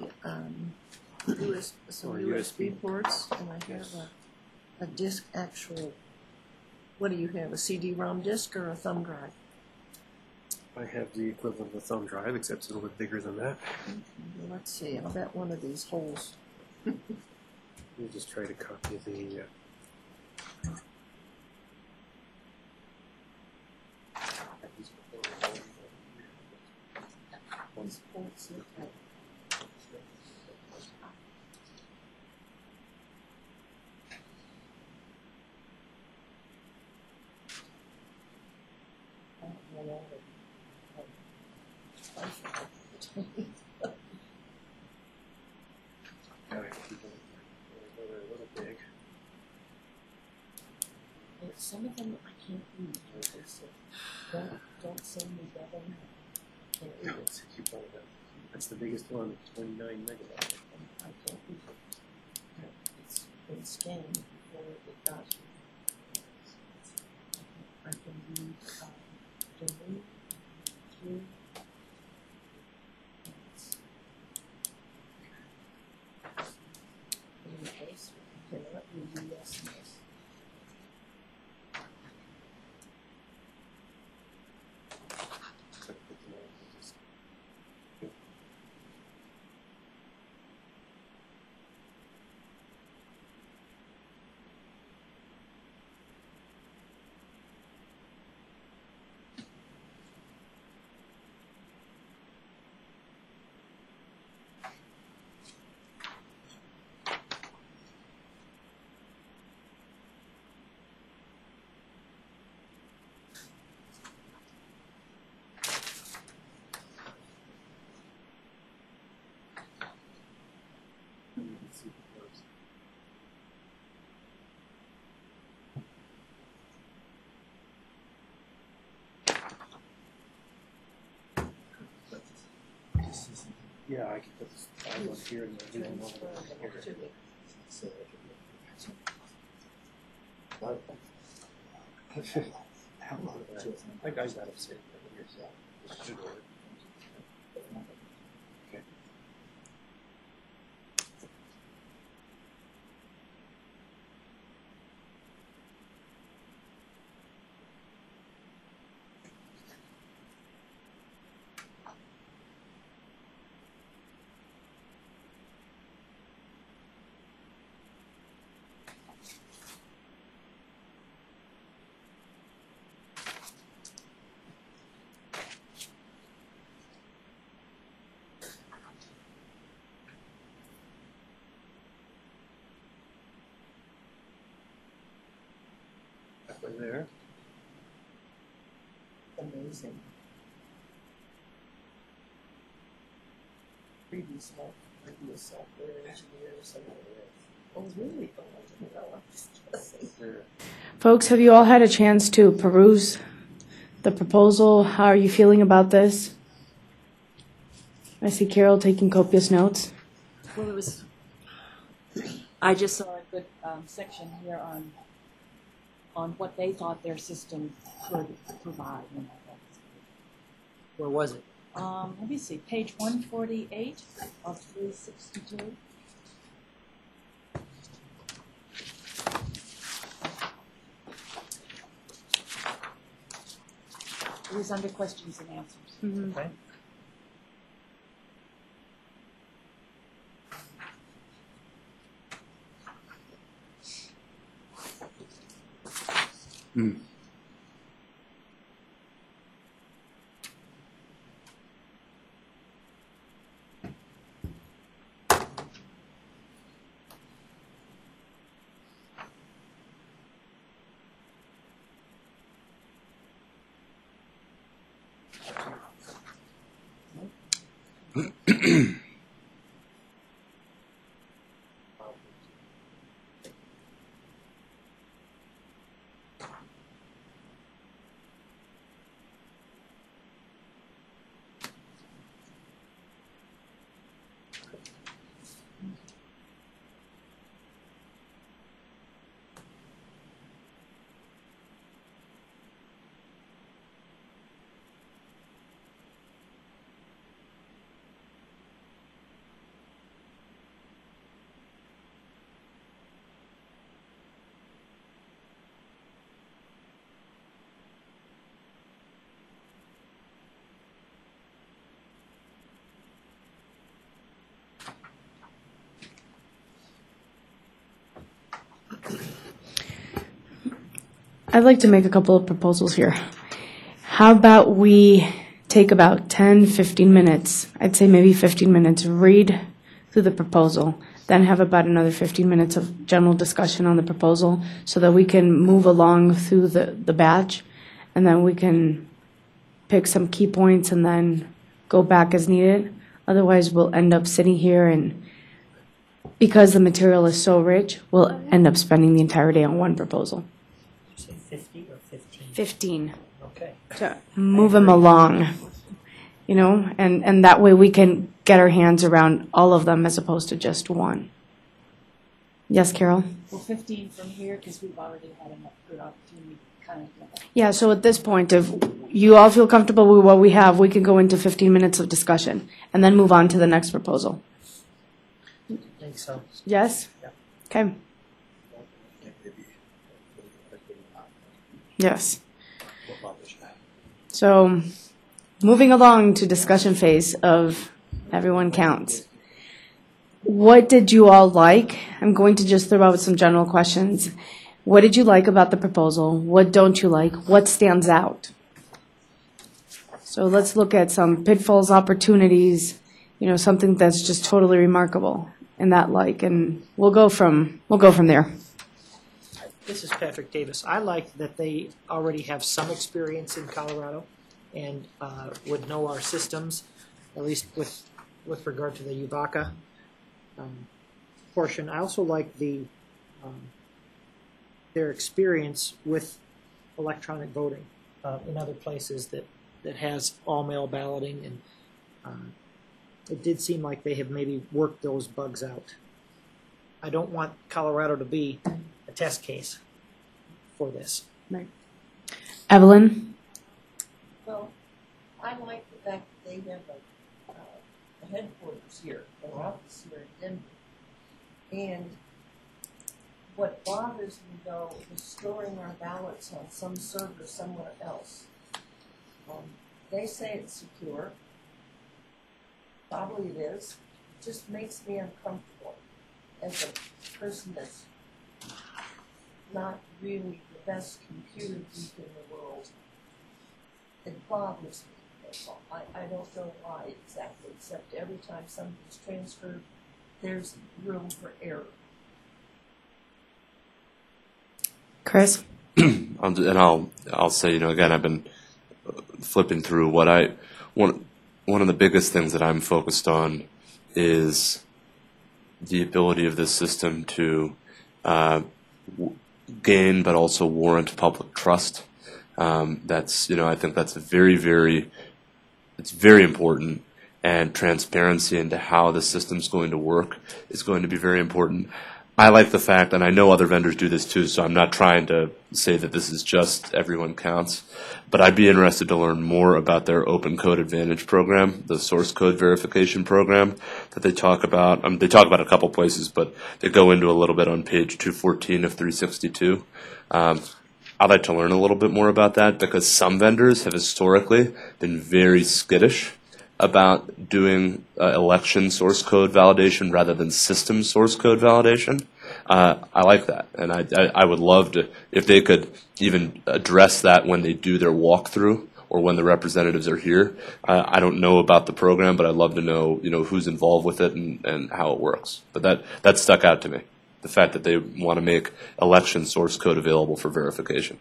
some Or USB USB. ports, and I have Yes. a disk actual, what do you have, a CD-ROM disk or a thumb drive? I have the equivalent of a thumb drive, except it's a little bit bigger than that. Well, let's see, I'll bet one of these holes. Let me just try to copy the. These ports look like They're a little big. some of them I can't read. They say, don't send me that one. Can't read it. Let's keep all of that. That's the biggest one, 29 megabytes. I can't read it. It's been scanned before it got I can read domain through. In case we cannot read yes and yes. Yeah, I can put this one here and then leave one over here. I got that upstairs. Okay. That one there. Amazing. Previous software engineers and oh, really? Oh, I didn't know. I'm just guessing. There. Folks, have you all had a chance to peruse the proposal? How are you feeling about this? I see Carol taking copious notes. Well, I just saw a good section here on what they thought their system could provide. Where was it? Let me see, page 148 of 362. It was under questions and answers. Okay. I'd like to make a couple of proposals here. How about we take about 10, 15 minutes, I'd say maybe 15 minutes, read through the proposal, then have about another 15 minutes of general discussion on the proposal so that we can move along through the batch, and then we can pick some key points and then go back as needed. Otherwise, we'll end up sitting here, and because the material is so rich, we'll end up spending the entire day on one proposal. Did you say 50 or 15? 15. Okay. To move them along, you know, and that way we can get our hands around all of them as opposed to just one. Yes, Carol? Well, 15 from here, because we've already had enough good opportunity kind of. Yeah, so at this point, if you all feel comfortable with what we have, we can go into 15 minutes of discussion and then move on to the next proposal. I think so. Yes? Yeah. Okay. Yes. So, moving along to discussion phase of Everyone Counts. What did you all like? I'm going to just throw out some general questions. What did you like about the proposal? What don't you like? What stands out? So let's look at some pitfalls, opportunities, you know, something that's just totally remarkable in that like, and we'll go from there. This is Patrick Davis. I like that they already have some experience in Colorado and would know our systems, at least with regard to the UBACA portion. I also like their experience with electronic voting in other places that has all mail balloting and it did seem like they have maybe worked those bugs out. I don't want Colorado to be a test case for this. Evelyn? Well, I like the fact that they have a headquarters here, an office here in Denver. And what bothers me though is storing our ballots on some server somewhere else. They say it's secure. Probably it is. It just makes me uncomfortable as a person that's not really the best computer geek in the world. It bothers me, that's all. I don't know why exactly, except every time something's transferred, there's room for error. Chris? I'll say, again, I've been flipping through one of the biggest things that I'm focused on is the ability of this system to gain but also warrant public trust. That's, I think that's it's very important, and transparency into how the system's going to work is going to be very important. I like the fact, and I know other vendors do this too, so I'm not trying to say that this is just everyone counts, but I'd be interested to learn more about their Open Code Advantage program, the source code verification program that they talk about. They talk about a couple places, but they go into a little bit on page 214 of 362. I'd like to learn a little bit more about that, because some vendors have historically been very skittish about doing election source code validation rather than system source code validation. I like that, and I would love to, if they could even address that when they do their walkthrough or when the representatives are here. I don't know about the program, but I'd love to know, who's involved with it and how it works. But that stuck out to me, the fact that they want to make election source code available for verification.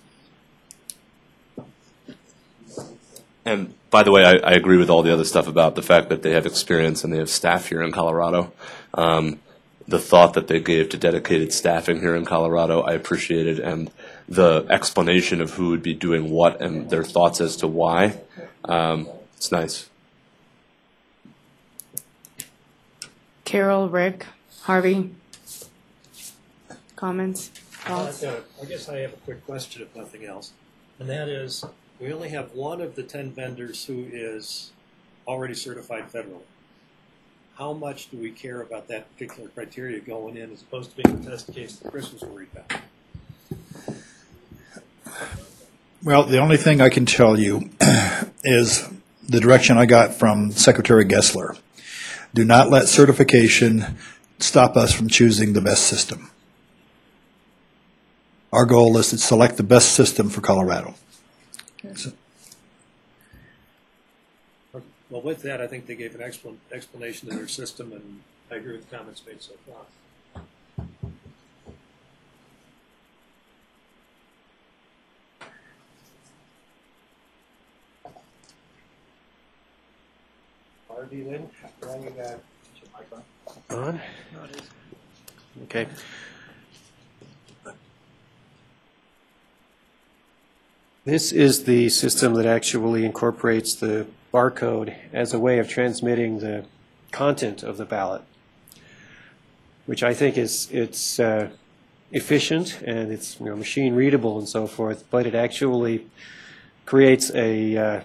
And by the way, I agree with all the other stuff about the fact that they have experience and they have staff here in Colorado. The thought that they gave to dedicated staffing here in Colorado, I appreciated, and the explanation of who would be doing what and their thoughts as to why, it's nice. Carol, Rick, Harvey? Comments? Thoughts? I guess I have a quick question, if nothing else, and that is, we only have one of the 10 vendors who is already certified federally. How much do we care about that particular criteria going in as opposed to being a test case that Chris was worried about? Well, the only thing I can tell you is the direction I got from Secretary Gessler. Do not let certification stop us from choosing the best system. Our goal is to select the best system for Colorado. So, Well, with that, I think they gave an explanation of their system, and I agree with the comments made so far. Harvey, then, On? Okay. This is the system that actually incorporates the barcode as a way of transmitting the content of the ballot, which I think it's efficient and it's machine readable and so forth, but it actually creates a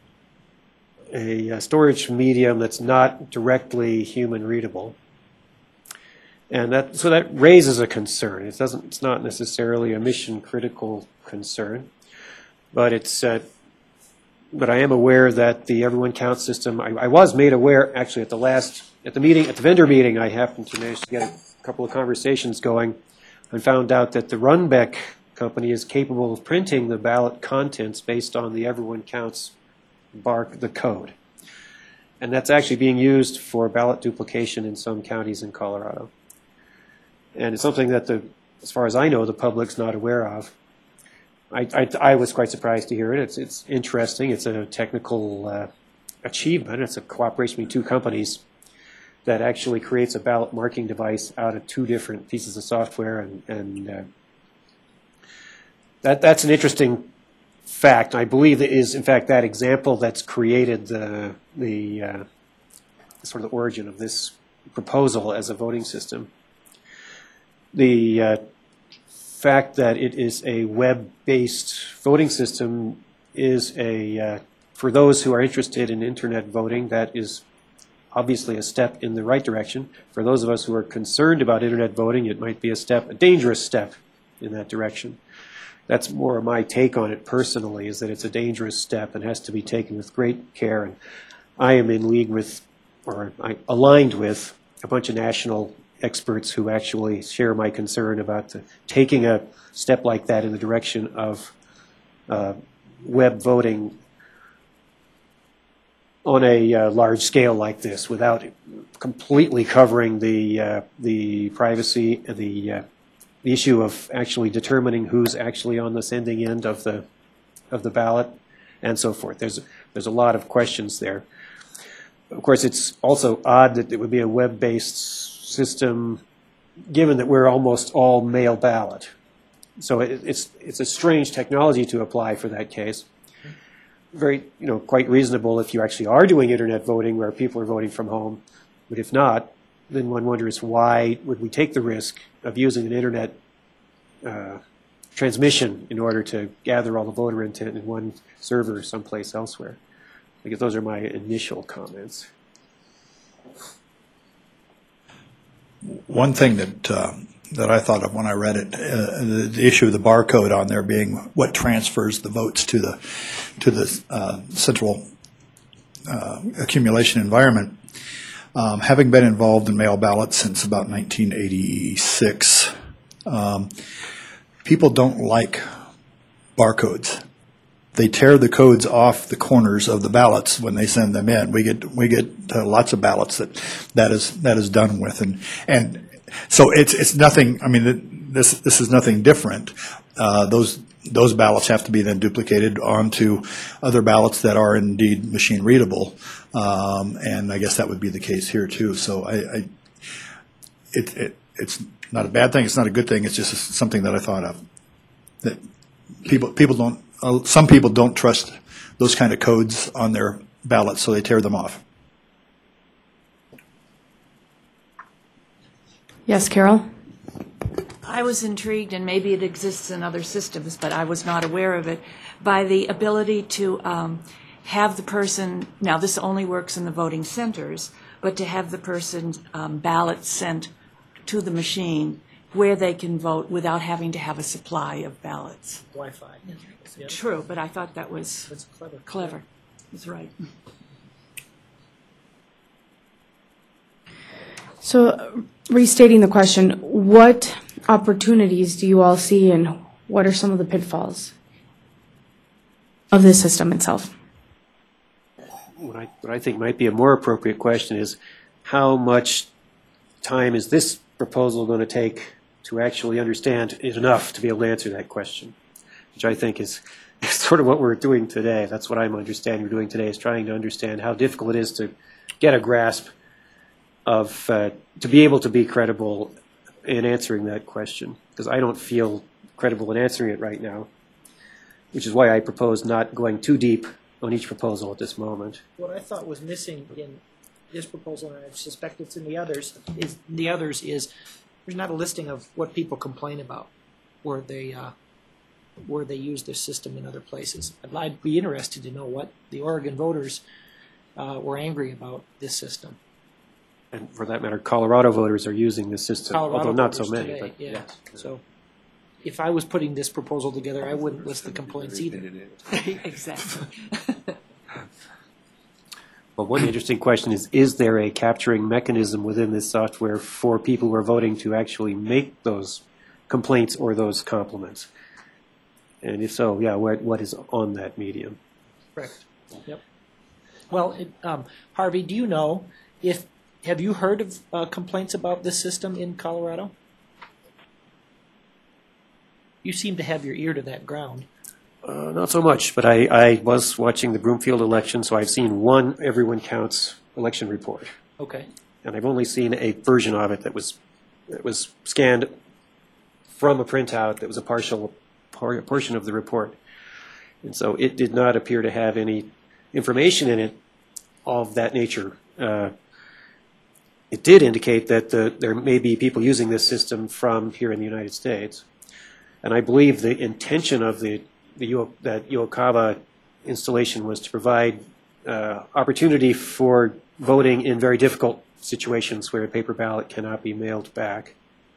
storage medium that's not directly human readable. And that raises a concern. It's not necessarily a mission critical concern, but but I am aware that the Everyone Counts system, I was made aware actually at the vendor meeting, I happened to manage to get a couple of conversations going and found out that the Runbeck company is capable of printing the ballot contents based on the Everyone Counts the code. And that's actually being used for ballot duplication in some counties in Colorado. And it's something that, as far as I know, the public's not aware of. I was quite surprised to hear it. It's interesting. It's a technical achievement. It's a cooperation between two companies that actually creates a ballot marking device out of two different pieces of software, and that's an interesting fact. I believe it is, in fact, that example that's created the sort of the origin of this proposal as a voting system. The fact that it is a web-based voting system is for those who are interested in internet voting, that is obviously a step in the right direction. For those of us who are concerned about internet voting, it might be a dangerous step in that direction. That's more my take on it personally, is that it's a dangerous step and has to be taken with great care. And I am in league with, or aligned with, a bunch of national experts who actually share my concern about taking a step like that in the direction of web voting on a large scale like this, without completely covering the privacy, the issue of actually determining who's actually on the sending end of the ballot, and so forth. There's a lot of questions there. Of course, it's also odd that it would be a web-based system, given that we're almost all mail ballot. So it's a strange technology to apply for that case. Very, quite reasonable if you actually are doing internet voting where people are voting from home. But if not, then one wonders, why would we take the risk of using an internet transmission in order to gather all the voter intent in one server someplace elsewhere? I guess those are my initial comments. One thing that I thought of when I read it, the issue of the barcode on there being what transfers the votes to the central accumulation environment. Having been involved in mail ballots since about 1986, people don't like barcodes. They tear the codes off the corners of the ballots when they send them in. We get lots of ballots that is done with, and so it's nothing. I mean, this is nothing different. Those ballots have to be then duplicated onto other ballots that are indeed machine readable, and I guess that would be the case here too. So it's not a bad thing. It's not a good thing. It's just something that I thought of. That people don't. Some people don't trust those kind of codes on their ballots, so they tear them off. Yes, Carol? I was intrigued, and maybe it exists in other systems, but I was not aware of it, by the ability to have the person, now this only works in the voting centers, but to have the person's ballot sent to the machine where they can vote without having to have a supply of ballots. Wi-Fi. Yeah. True, but I thought that was That's clever. clever. That's right. So restating the question, what opportunities do you all see and what are some of the pitfalls of the system itself? What I think might be a more appropriate question is, how much time is this proposal going to take to actually understand it enough to be able to answer that question? Which I think is sort of what we're doing today. That's what I'm understanding we're doing today, is trying to understand how difficult it is to get a grasp of, to be able to be credible in answering that question. Because I don't feel credible in answering it right now, which is why I propose not going too deep on each proposal at this moment. What I thought was missing in this proposal, and I suspect it's in the others, is there's not a listing of what people complain about, where they use this system in other places. I'd be interested to know what the Oregon voters were angry about this system. And for that matter, Colorado voters are using this system, Colorado although not so voters many. today, But yeah. So if I was putting this proposal together, I wouldn't list the complaints either. Exactly. Well, one interesting question is there a capturing mechanism within this software for people who are voting to actually make those complaints or those compliments? And if so, yeah, what is on that medium? Correct. Yep. Well, Harvey, do you know have you heard of complaints about this system in Colorado? You seem to have your ear to that ground. Not so much, but I was watching the Broomfield election, so I've seen one Everyone Counts election report. Okay. And I've only seen a version of it that was scanned from a printout that was a portion of the report. And so it did not appear to have any information in it of that nature. it did indicate that there may be people using this system from here in the United States. And I believe the intention of that Uokava installation was to provide opportunity for voting in very difficult situations where a paper ballot cannot be mailed back.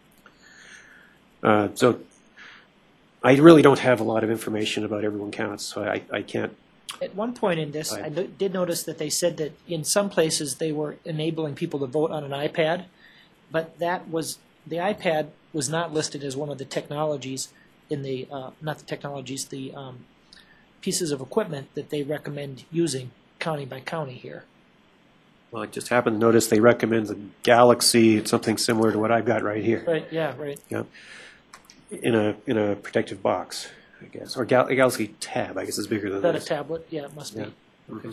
So I really don't have a lot of information about Everyone Counts, so I can't. At one point in this, I did notice that they said that in some places they were enabling people to vote on an iPad, but the iPad was not listed as one of the technologies in the, not the technologies, the pieces of equipment that they recommend using county by county here. Well, I just happened to notice they recommend the Galaxy, something similar to what I've got right here. Right, yeah, right. Yeah. In a protective box, I guess, or a Galaxy Tab, I guess is bigger than Is that a this. tablet? Yeah, it must be. Yeah. Okay.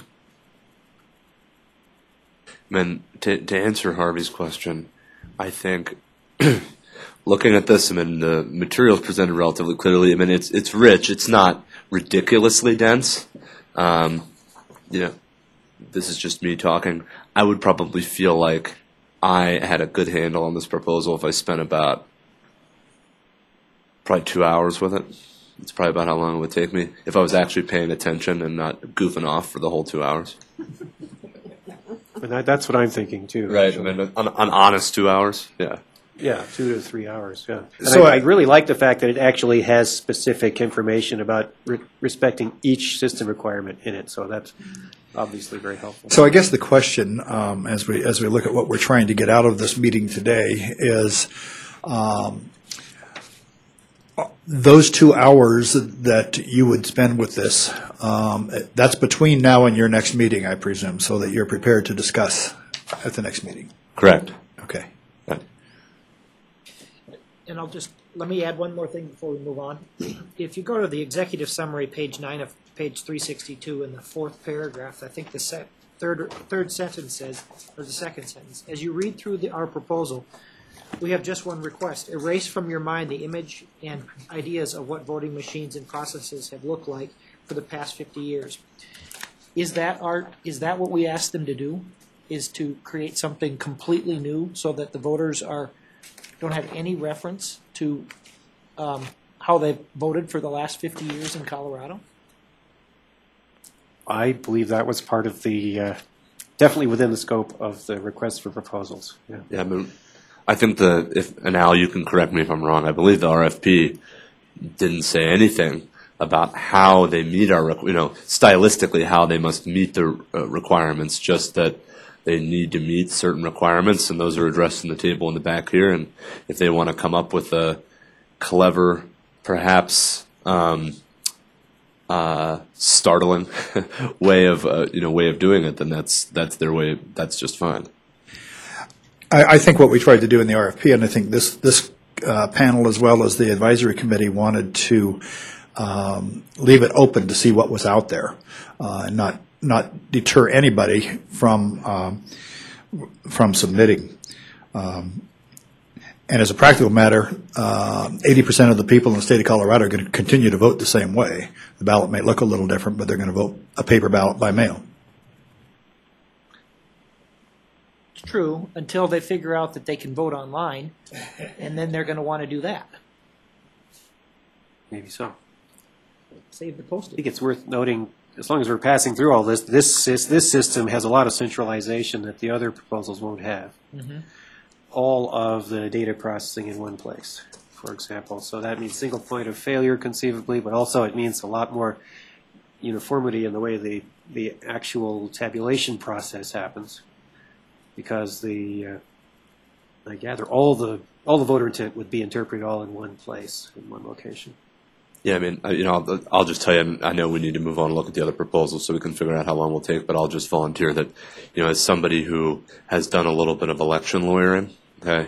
And to answer Harvey's question, I think looking at this, I mean, the material is presented relatively clearly. I mean, it's rich. It's not ridiculously dense. This is just me talking. I would probably feel like I had a good handle on this proposal if I spent about probably 2 hours with it. It's probably about how long it would take me if I was actually paying attention and not goofing off for the whole 2 hours. And that's what I'm thinking too. Right. I mean, an honest 2 hours. Yeah. Yeah, 2 to 3 hours. Yeah. And So I really like the fact that it actually has specific information about respecting each system requirement in it. So that's obviously very helpful. So I guess the question, as we look at what we're trying to get out of this meeting today, is those 2 hours that you would spend with this. That's between now and your next meeting, I presume, so that you're prepared to discuss at the next meeting. Correct. Okay. Right. And let me add one more thing before we move on. If you go to the executive summary, page 9 of page 362, in the fourth paragraph, I think the third sentence says, or the second sentence, as you read through our proposal, we have just one request. Erase from your mind the image and ideas of what voting machines and processes have looked like for the past 50 years. Is that what we asked them to do? Is to create something completely new so that the voters don't have any reference to how they've voted for the last 50 years in Colorado? I believe that was part of the, definitely within the scope of the request for proposals. Yeah. Yeah. I mean, I think and Al, you can correct me if I'm wrong. I believe the RFP didn't say anything about how they meet stylistically how they must meet the requirements. Just that they need to meet certain requirements, and those are addressed in the table in the back here. And if they want to come up with a clever, perhaps startling way of doing it, then that's their way. That's just fine. I think what we tried to do in the RFP, and I think this panel as well as the advisory committee wanted to leave it open to see what was out there, and not deter anybody from submitting. And as a practical matter, 80% of the people in the state of Colorado are going to continue to vote the same way. The ballot may look a little different, but they're going to vote a paper ballot by mail. It's true, until they figure out that they can vote online, and then they're going to want to do that. Maybe so. Save the I postage. think it's worth noting, as long as we're passing through all this system has a lot of centralization that the other proposals won't have. Mm-hmm. All of the data processing in one place, for example. So that means single point of failure conceivably, but also it means a lot more uniformity in the way the actual tabulation process happens, because I gather all the voter intent would be interpreted all in one place, in one location. Yeah, I mean, I'll just tell you, I know we need to move on and look at the other proposals so we can figure out how long we'll take, but I'll just volunteer that, as somebody who has done a little bit of election lawyering, okay,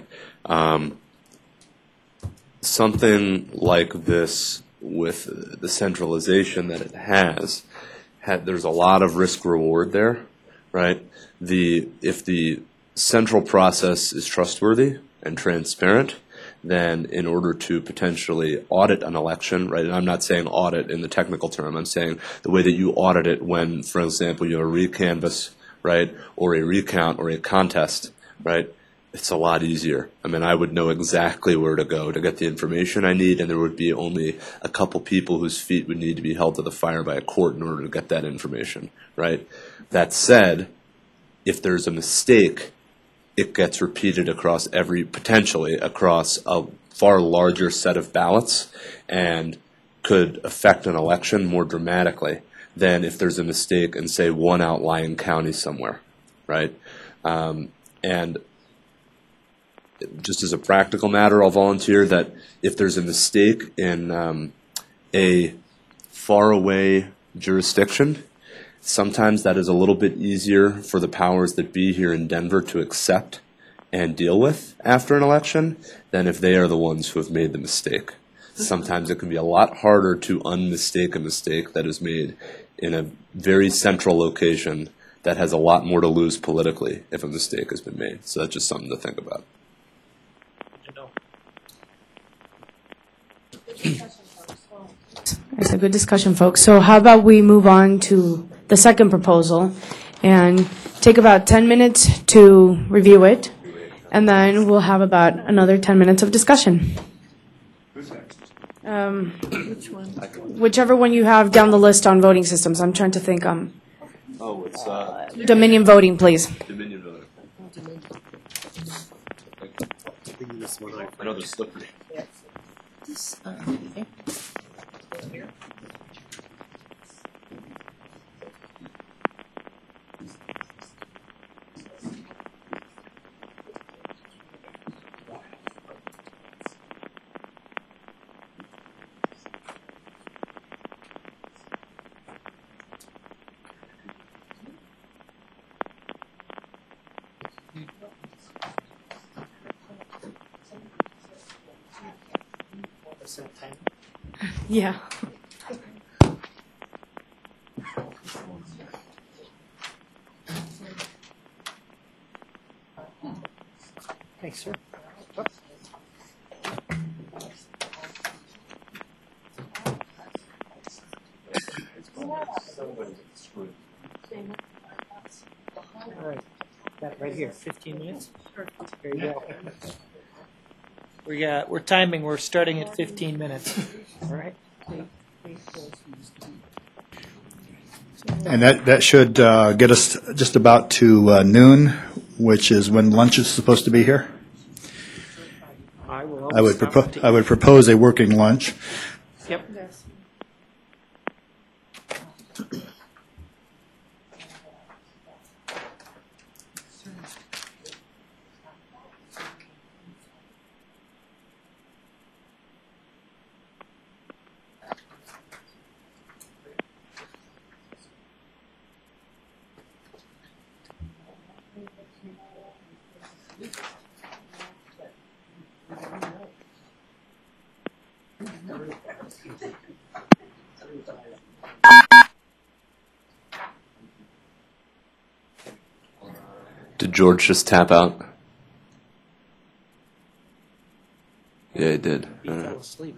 something like this with the centralization that it has, there's a lot of risk reward there, right? If the central process is trustworthy and transparent, then in order to potentially audit an election, right, and I'm not saying audit in the technical term, I'm saying the way that you audit it when, for example, you have a recanvass, right, or a recount or a contest, right, it's a lot easier. I mean, I would know exactly where to go to get the information I need, and there would be only a couple people whose feet would need to be held to the fire by a court in order to get that information, right? That said, if there's a mistake, it gets repeated potentially across a far larger set of ballots and could affect an election more dramatically than if there's a mistake in, say, one outlying county somewhere, right? And just as a practical matter, I'll volunteer that if there's a mistake in a faraway jurisdiction, sometimes that is a little bit easier for the powers that be here in Denver to accept and deal with after an election than if they are the ones who have made the mistake. Sometimes it can be a lot harder to unmistake a mistake that is made in a very central location that has a lot more to lose politically if a mistake has been made. So that's just something to think about. It's a good discussion, folks. So how about we move on to the second proposal and take about 10 minutes to review it, and then we'll have about another 10 minutes of discussion. Which one? Whichever one you have down the list on voting systems. I'm trying to think. It's Dominion voting, please. Dominion voting. I know they're slippery. This, okay. Yeah. Thanks, sir. All right, got it right here, 15 minutes? There you go. We're timing, we're starting at 15 minutes, all right? And that should get us just about to noon, which is when lunch is supposed to be here. I will I would stop to I would propose a working lunch. Yep. Did George just tap out? Yeah, he did. He fell asleep.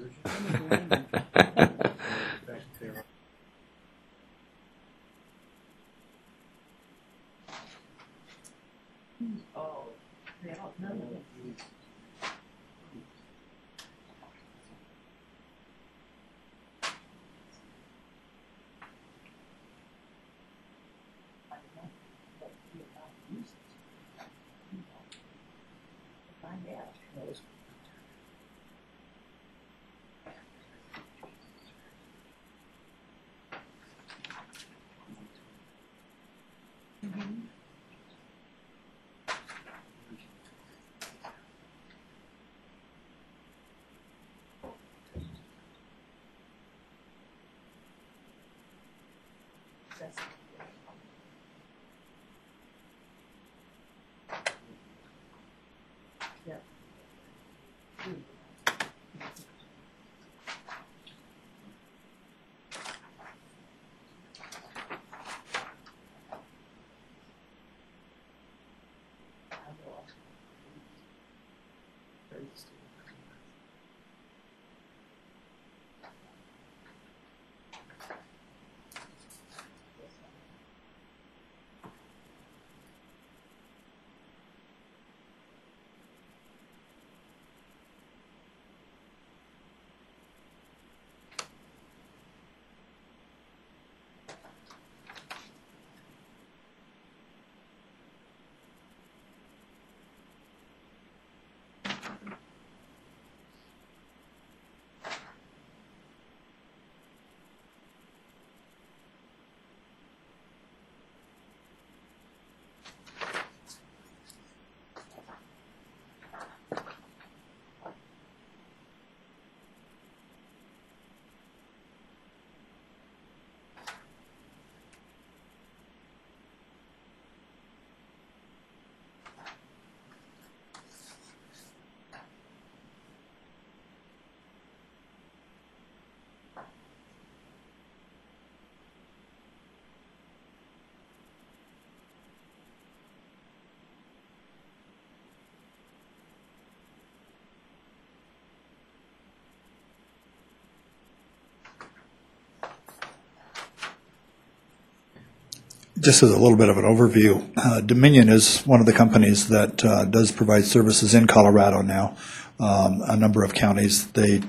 just as a little bit of an overview, Dominion is one of the companies that does provide services in Colorado now. A number of counties. They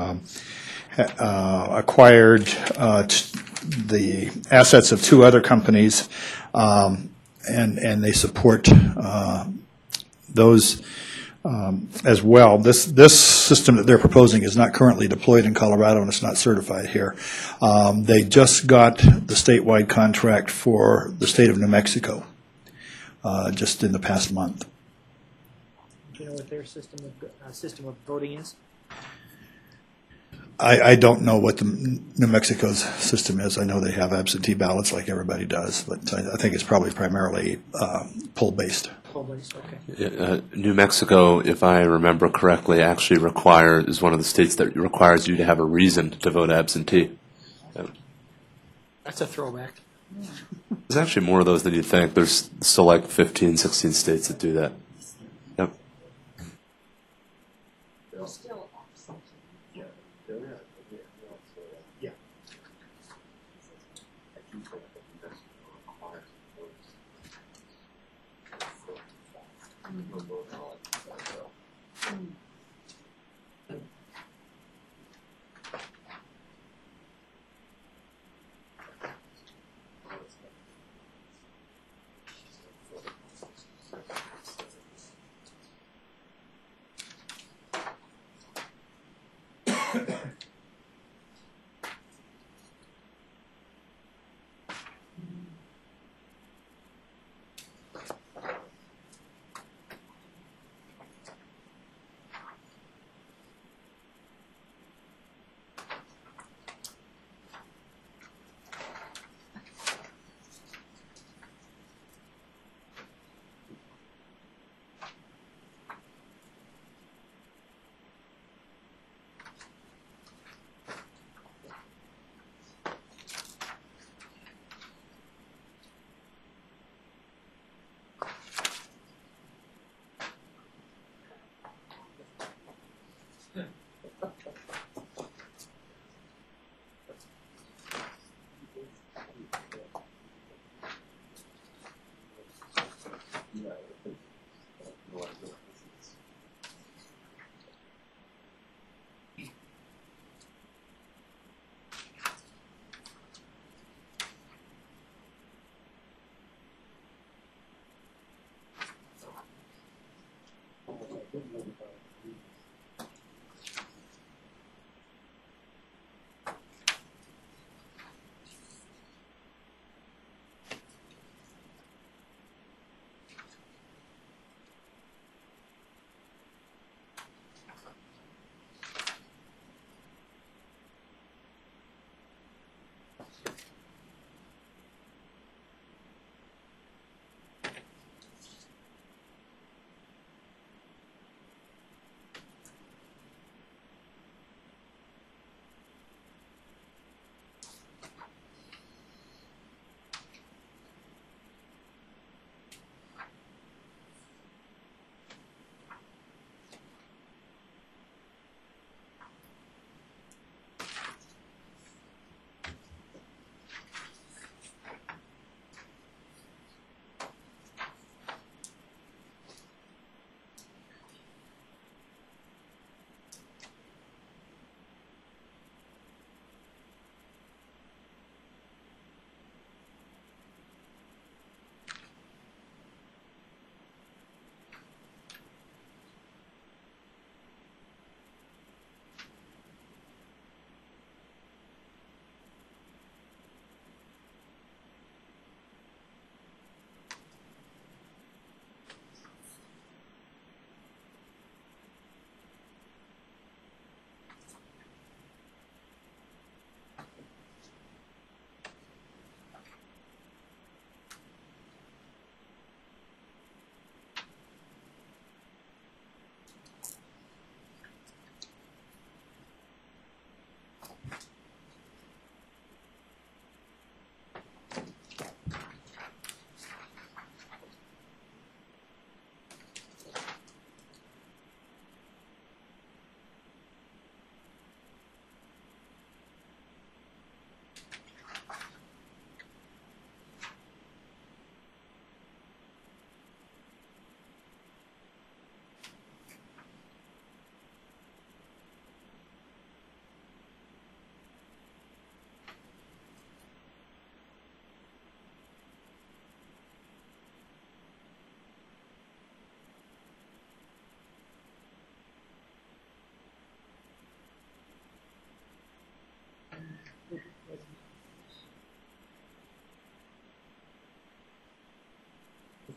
acquired the assets of two other companies, and they support those as well. This system that they're proposing is not currently deployed in Colorado, and it's not certified here. They just got the statewide contract for the state of New Mexico just in the past month. Do you know what their system of voting is? I don't know what the New Mexico's system is. I know they have absentee ballots like everybody does, but I think it's probably primarily poll-based. Poll-based, okay. New Mexico, if I remember correctly, actually is one of the states that requires you to have a reason to vote absentee. That's a throwback. There's actually more of those than you'd think. There's still like 15, 16 states that do that. Yep.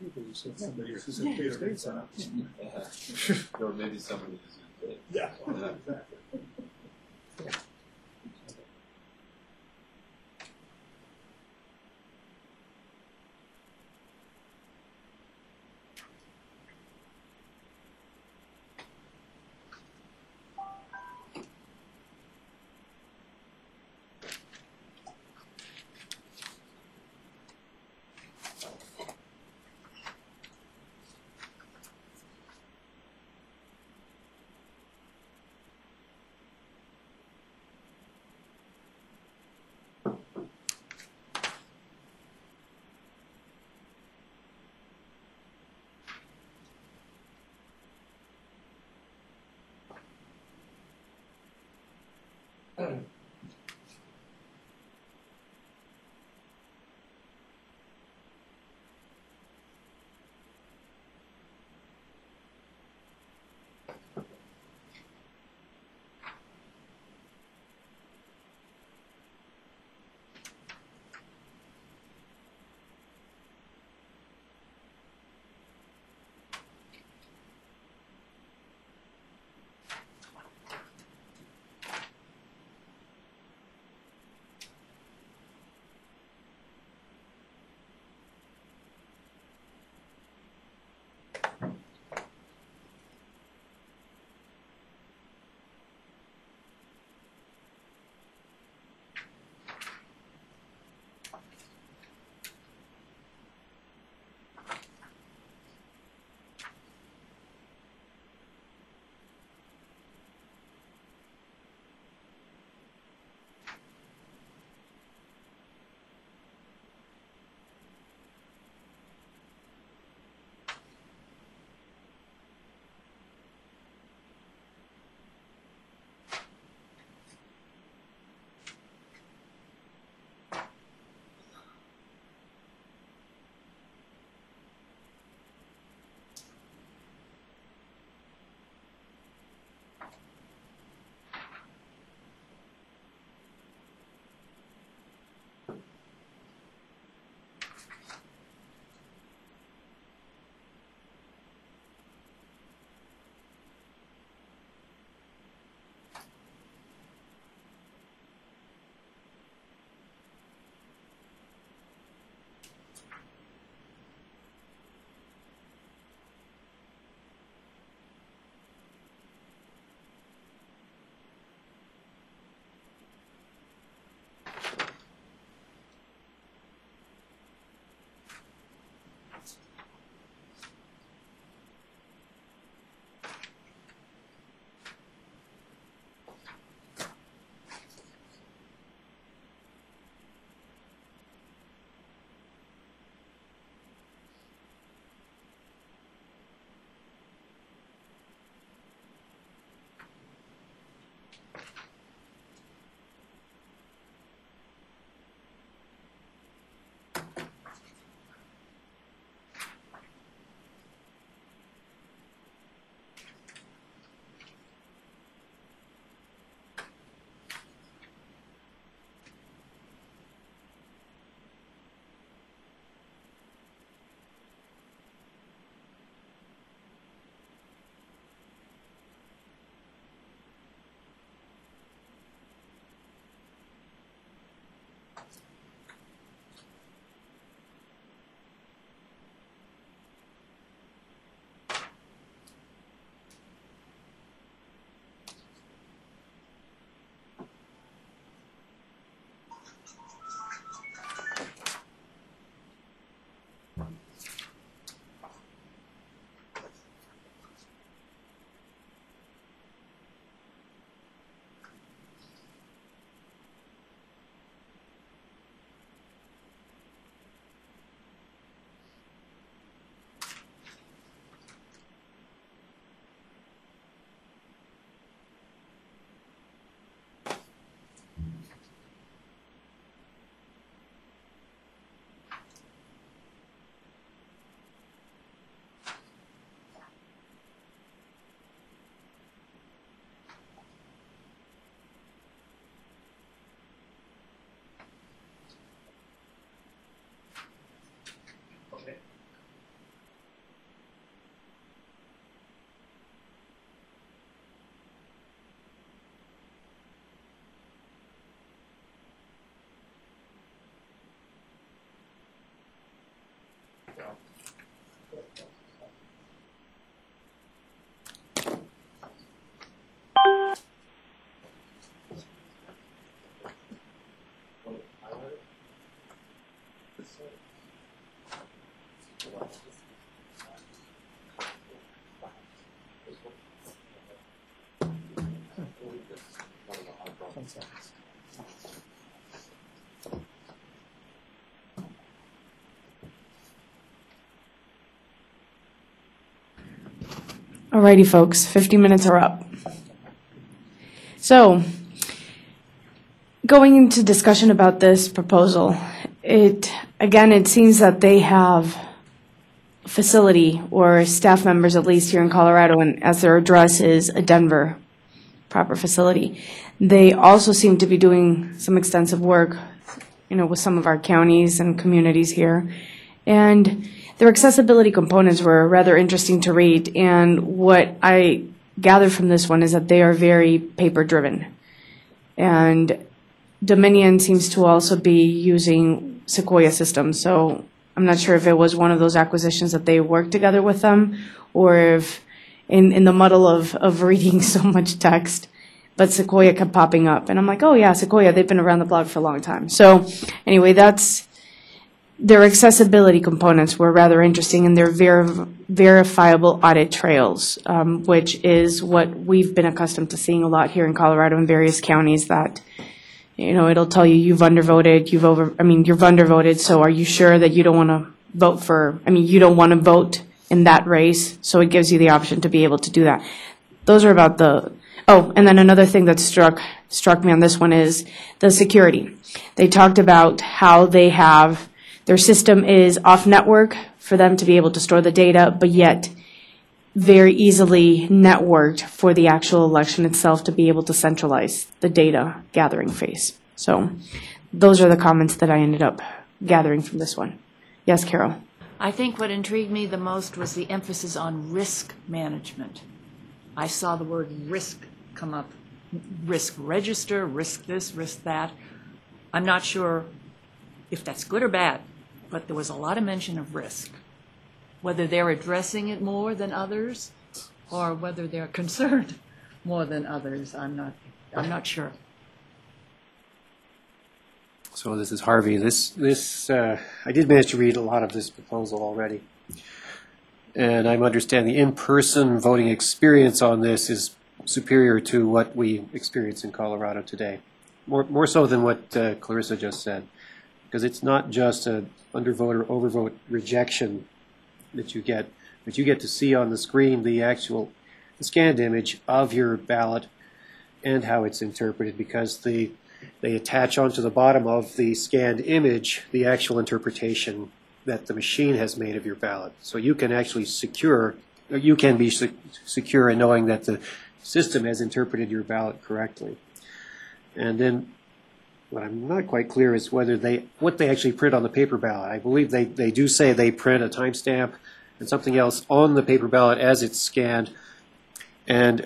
Somebody who's in K-State sign up. Or maybe somebody who's Yeah, exactly. Alrighty, folks, 50 minutes are up. So, going into discussion about this proposal, it seems that they have a facility or staff members, at least here in Colorado, and as their address is a Denver proper facility. They also seem to be doing some extensive work, with some of our counties and communities here. And their accessibility components were rather interesting to read, and what I gathered from this one is that they are very paper-driven. And Dominion seems to also be using Sequoia systems, so I'm not sure if it was one of those acquisitions that they worked together with them, or if in the muddle of reading so much text, but Sequoia kept popping up. And I'm like, oh yeah, Sequoia, they've been around the block for a long time. So anyway, their accessibility components were rather interesting, and their verifiable audit trails, which is what we've been accustomed to seeing a lot here in Colorado in various counties, that, it'll tell you you've undervoted, you've undervoted, so are you sure that you don't want to vote you don't want to vote in that race, so it gives you the option to be able to do that. Those are about and then another thing that struck me on this one is the security. They talked about how their system is off-network for them to be able to store the data, but yet very easily networked for the actual election itself to be able to centralize the data gathering phase. So those are the comments that I ended up gathering from this one. Yes, Carol? I think what intrigued me the most was the emphasis on risk management. I saw the word risk come up, risk register, risk this, risk that. I'm not sure if that's good or bad, but there was a lot of mention of risk. Whether they're addressing it more than others, or whether they're concerned more than others, I'm not sure. So this is Harvey. I did manage to read a lot of this proposal already. And I'm understanding the in-person voting experience on this is superior to what we experience in Colorado today. More so than what Clarissa just said. Because it's not just an undervote or overvote rejection that you get, but you get to see on the screen the scanned image of your ballot and how it's interpreted, because they attach onto the bottom of the scanned image the actual interpretation that the machine has made of your ballot. So you can actually you can be secure in knowing that the system has interpreted your ballot correctly. And then what I'm not quite clear is what they actually print on the paper ballot. I believe they do say they print a timestamp and something else on the paper ballot as it's scanned, and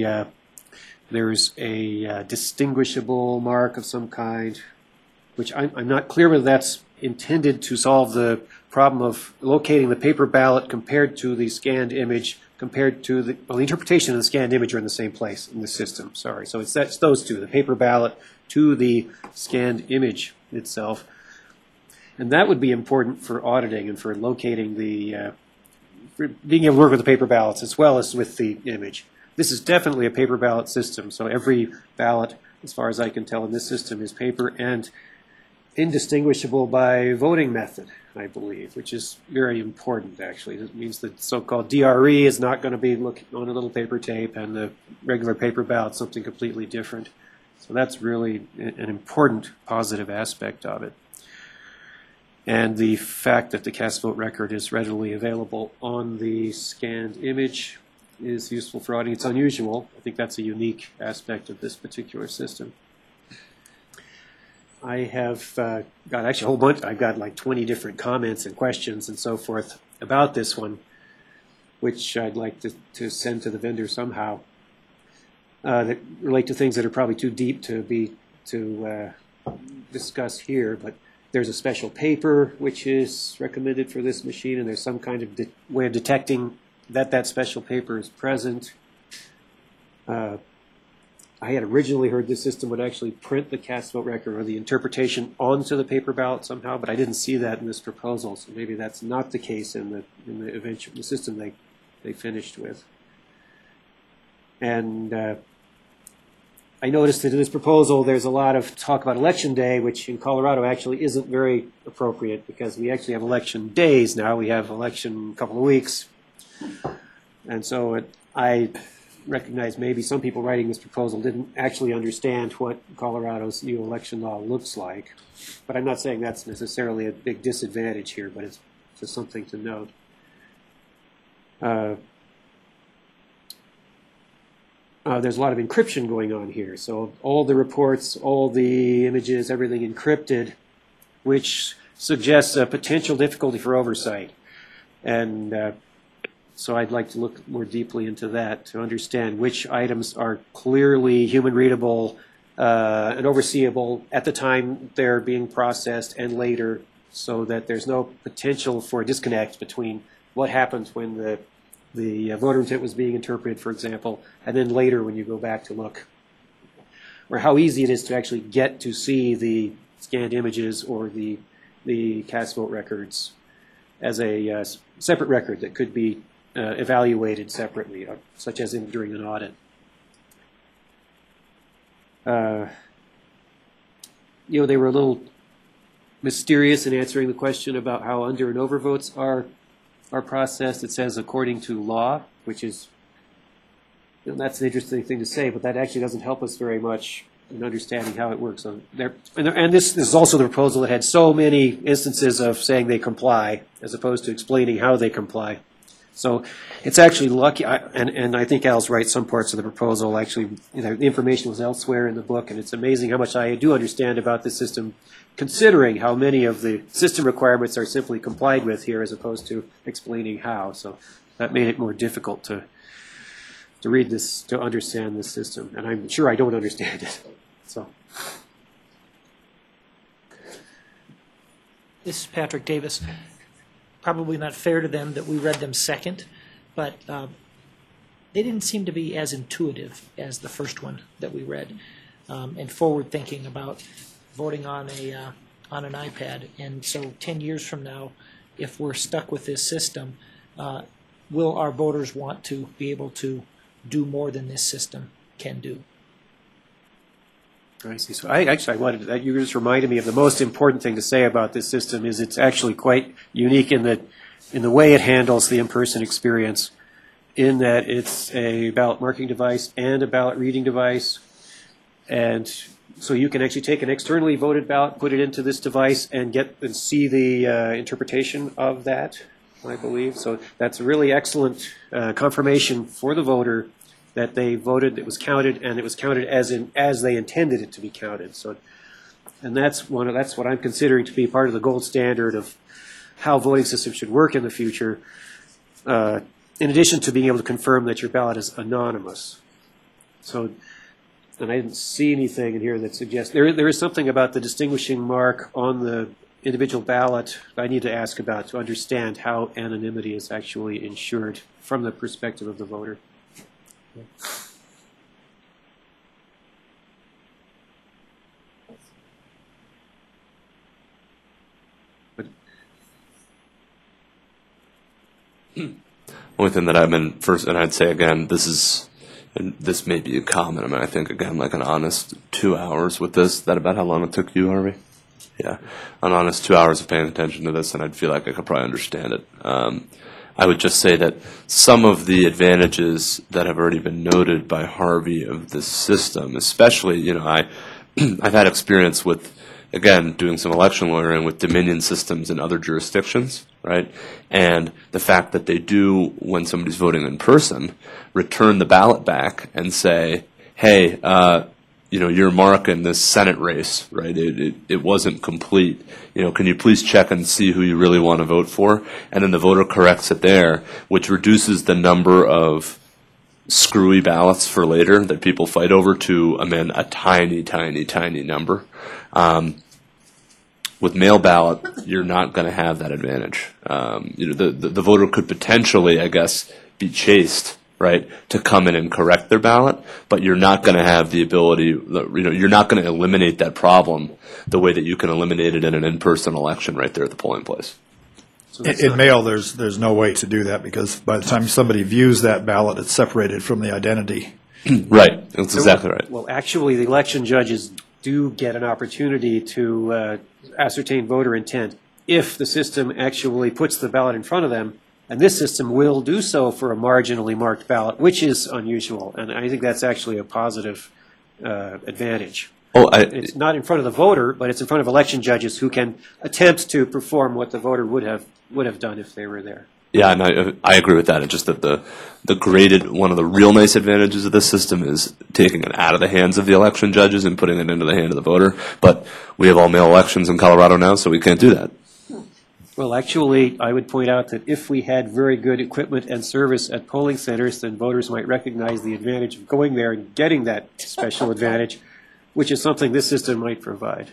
there's a distinguishable mark of some kind, which I'm not clear whether that's intended to solve the problem of locating the paper ballot compared to the scanned image, compared to the interpretation and the scanned image are in the same place in the system. Sorry, so that's those two, the paper ballot to the scanned image itself. And that would be important for auditing and for locating for being able to work with the paper ballots as well as with the image. This is definitely a paper ballot system, so every ballot, as far as I can tell in this system, is paper and indistinguishable by voting method, I believe, which is very important, actually. It means the so-called DRE is not going to be looking on a little paper tape, and the regular paper ballot is something completely different. So that's really an important positive aspect of it. And the fact that the cast vote record is readily available on the scanned image is useful for auditing. It's unusual. I think that's a unique aspect of this particular system. I have got actually a whole bunch. I've got like 20 different comments and questions and so forth about this one, which I'd like to send to the vendor somehow, that relate to things that are probably too deep to discuss here. But there's a special paper which is recommended for this machine, and there's some kind of way of detecting that special paper is present. I had originally heard this system would actually print the cast vote record or the interpretation onto the paper ballot somehow, but I didn't see that in this proposal, so maybe that's not the case in the eventual the system they finished with. And I noticed that in this proposal there's a lot of talk about election day, which in Colorado actually isn't very appropriate because we actually have election days now. We have election a couple of weeks. And so I recognize maybe some people writing this proposal didn't actually understand what Colorado's new election law looks like. But I'm not saying that's necessarily a big disadvantage here, but it's just something to note. There's a lot of encryption going on here. So all the reports, all the images, everything encrypted, which suggests a potential difficulty for oversight. And so I'd like to look more deeply into that to understand which items are clearly human readable and overseeable at the time they're being processed and later, so that there's no potential for a disconnect between what happens when the voter intent was being interpreted, for example, and then later when you go back to look, or how easy it is to actually get to see the scanned images or the cast vote records as a separate record that could be evaluated separately, such as during an audit. They were a little mysterious in answering the question about how under and overvotes are processed. It says according to law, which is, that's an interesting thing to say, but that actually doesn't help us very much in understanding how it works on there. And this is also the proposal that had so many instances of saying they comply as opposed to explaining how they comply. So it's actually lucky, and I think Al's right, some parts of the proposal actually, the information was elsewhere in the book, and it's amazing how much I do understand about this system, considering how many of the system requirements are simply complied with here as opposed to explaining how. So that made it more difficult to read this, to understand this system, and I'm sure I don't understand it. So. This is Patrick Davis. Probably not fair to them that we read them second, but they didn't seem to be as intuitive as the first one that we read, and forward thinking about voting on an iPad. And so 10 years from now, if we're stuck with this system, will our voters want to be able to do more than this system can do? I see. So I wanted that. You just reminded me of the most important thing to say about this system is it's actually quite unique in the way it handles the in-person experience, in that it's a ballot marking device and a ballot reading device. And so you can actually take an externally voted ballot, put it into this device, and see the interpretation of that, I believe. So that's a really excellent confirmation for the voter that they voted, it was counted, and it was counted as they intended it to be counted. So, and that's what I'm considering to be part of the gold standard of how voting systems should work in the future. In addition to being able to confirm that your ballot is anonymous. So, and I didn't see anything in here that suggests there is something about the distinguishing mark on the individual ballot I need to ask about to understand how anonymity is actually ensured from the perspective of the voter. Only thing that I've been first, and I'd say again, this may be common. I mean, I think again, like an honest 2 hours with this. Is that about how long it took you, Harvey? Yeah, an honest 2 hours of paying attention to this, and I'd feel like I could probably understand it. I would just say that some of the advantages that have already been noted by Harvey of this system, especially, I've had experience with, again, doing some election lawyering with Dominion systems in other jurisdictions, right? And the fact that they do, when somebody's voting in person, return the ballot back and say, hey, your mark in this Senate race, right? It wasn't complete. Can you please check and see who you really want to vote for? And then the voter corrects it there, which reduces the number of screwy ballots for later that people fight over to a tiny, tiny, tiny number. With mail ballot, you're not going to have that advantage. The voter could potentially, I guess, be chased right, to come in and correct their ballot, but you're not going to have the ability, you're not going to eliminate that problem the way that you can eliminate it in an in-person election right there at the polling place. In mail, there's no way to do that, because by the time somebody views that ballot, it's separated from the identity. Right, that's exactly right. Well, actually, the election judges do get an opportunity to ascertain voter intent if the system actually puts the ballot in front of them, and this system will do so for a marginally marked ballot, which is unusual, and I think that's actually a positive advantage. It's not in front of the voter, but it's in front of election judges who can attempt to perform what the voter would have done if they were there. Yeah, and I agree with that. It's just that the graded, one of the real nice advantages of this system is taking it out of the hands of the election judges and putting it into the hand of the voter. But we have all mail elections in Colorado now, so we can't do that. Well, actually, I would point out that if we had very good equipment and service at polling centers, then voters might recognize the advantage of going there and getting that special advantage, which is something this system might provide.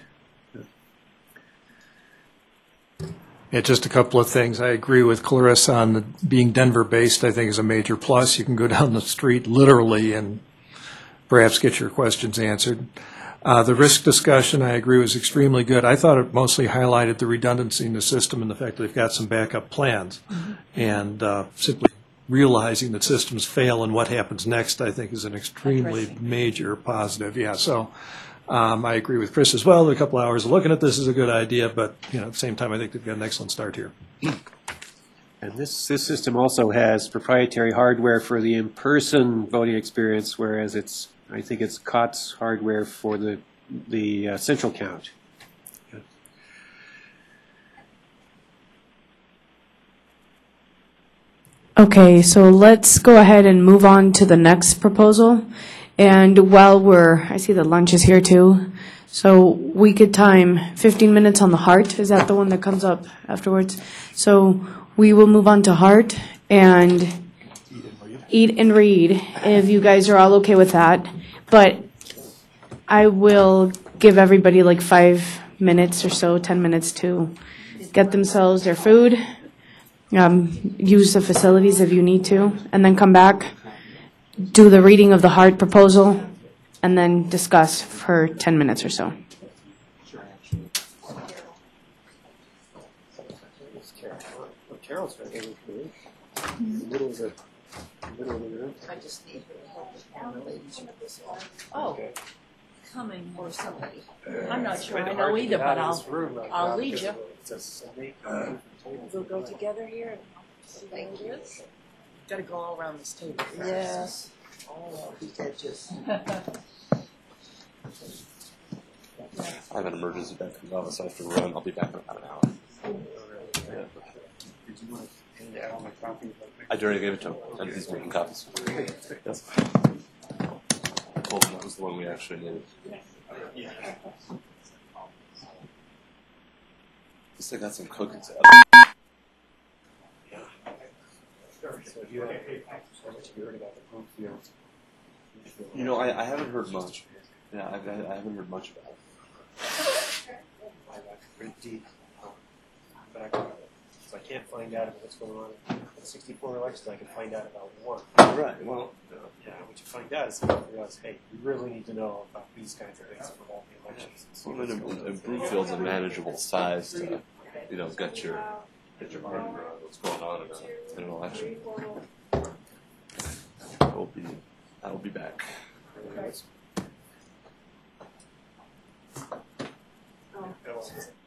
Yeah, just a couple of things. I agree with Clarissa on being Denver-based, I think is a major plus. You can go down the street literally and perhaps get your questions answered. The risk discussion, I agree, was extremely good. I thought it mostly highlighted the redundancy in the system and the fact that they've got some backup plans. And simply realizing that systems fail and what happens next, I think, is an extremely major positive. Yeah, so I agree with Chris as well. A couple hours of looking at this is a good idea, but at the same time, I think they've got an excellent start here. And this system also has proprietary hardware for the in-person voting experience, whereas I think it's COTS hardware for the central count. Okay, so let's go ahead and move on to the next proposal. And while I see that lunch is here too, so we could time 15 minutes on the heart. Is that the one that comes up afterwards? So we will move on to heart and eat and read, if you guys are all okay with that. But I will give everybody like 5 minutes or so, 10 minutes to get themselves their food, use the facilities if you need to, and then come back, do the reading of the heart proposal, and then discuss for 10 minutes or so. I just need her help with formulating this one. Oh, coming or somebody. I'm not sure I know either, but I'll lead you. We'll go together here and see what it is. Got to go all around this table. Yes. Oh, these are just. I have an emergency back from the office. I have to run. I'll be back in about an hour. I already gave it to him, and he's making copies. Yes. I told him that was the one we actually needed. Just I got some cookies. I haven't heard much. Yeah, I haven't heard much about it. So I can't find out about what's going on in the 64 elections. I can find out about one. Right. Well, what you find out is realize, hey, you really need to know about these kinds of things for all the elections. and Broomfield's a manageable size to, get your arm around what's going on in an election. I'll be back. Oh.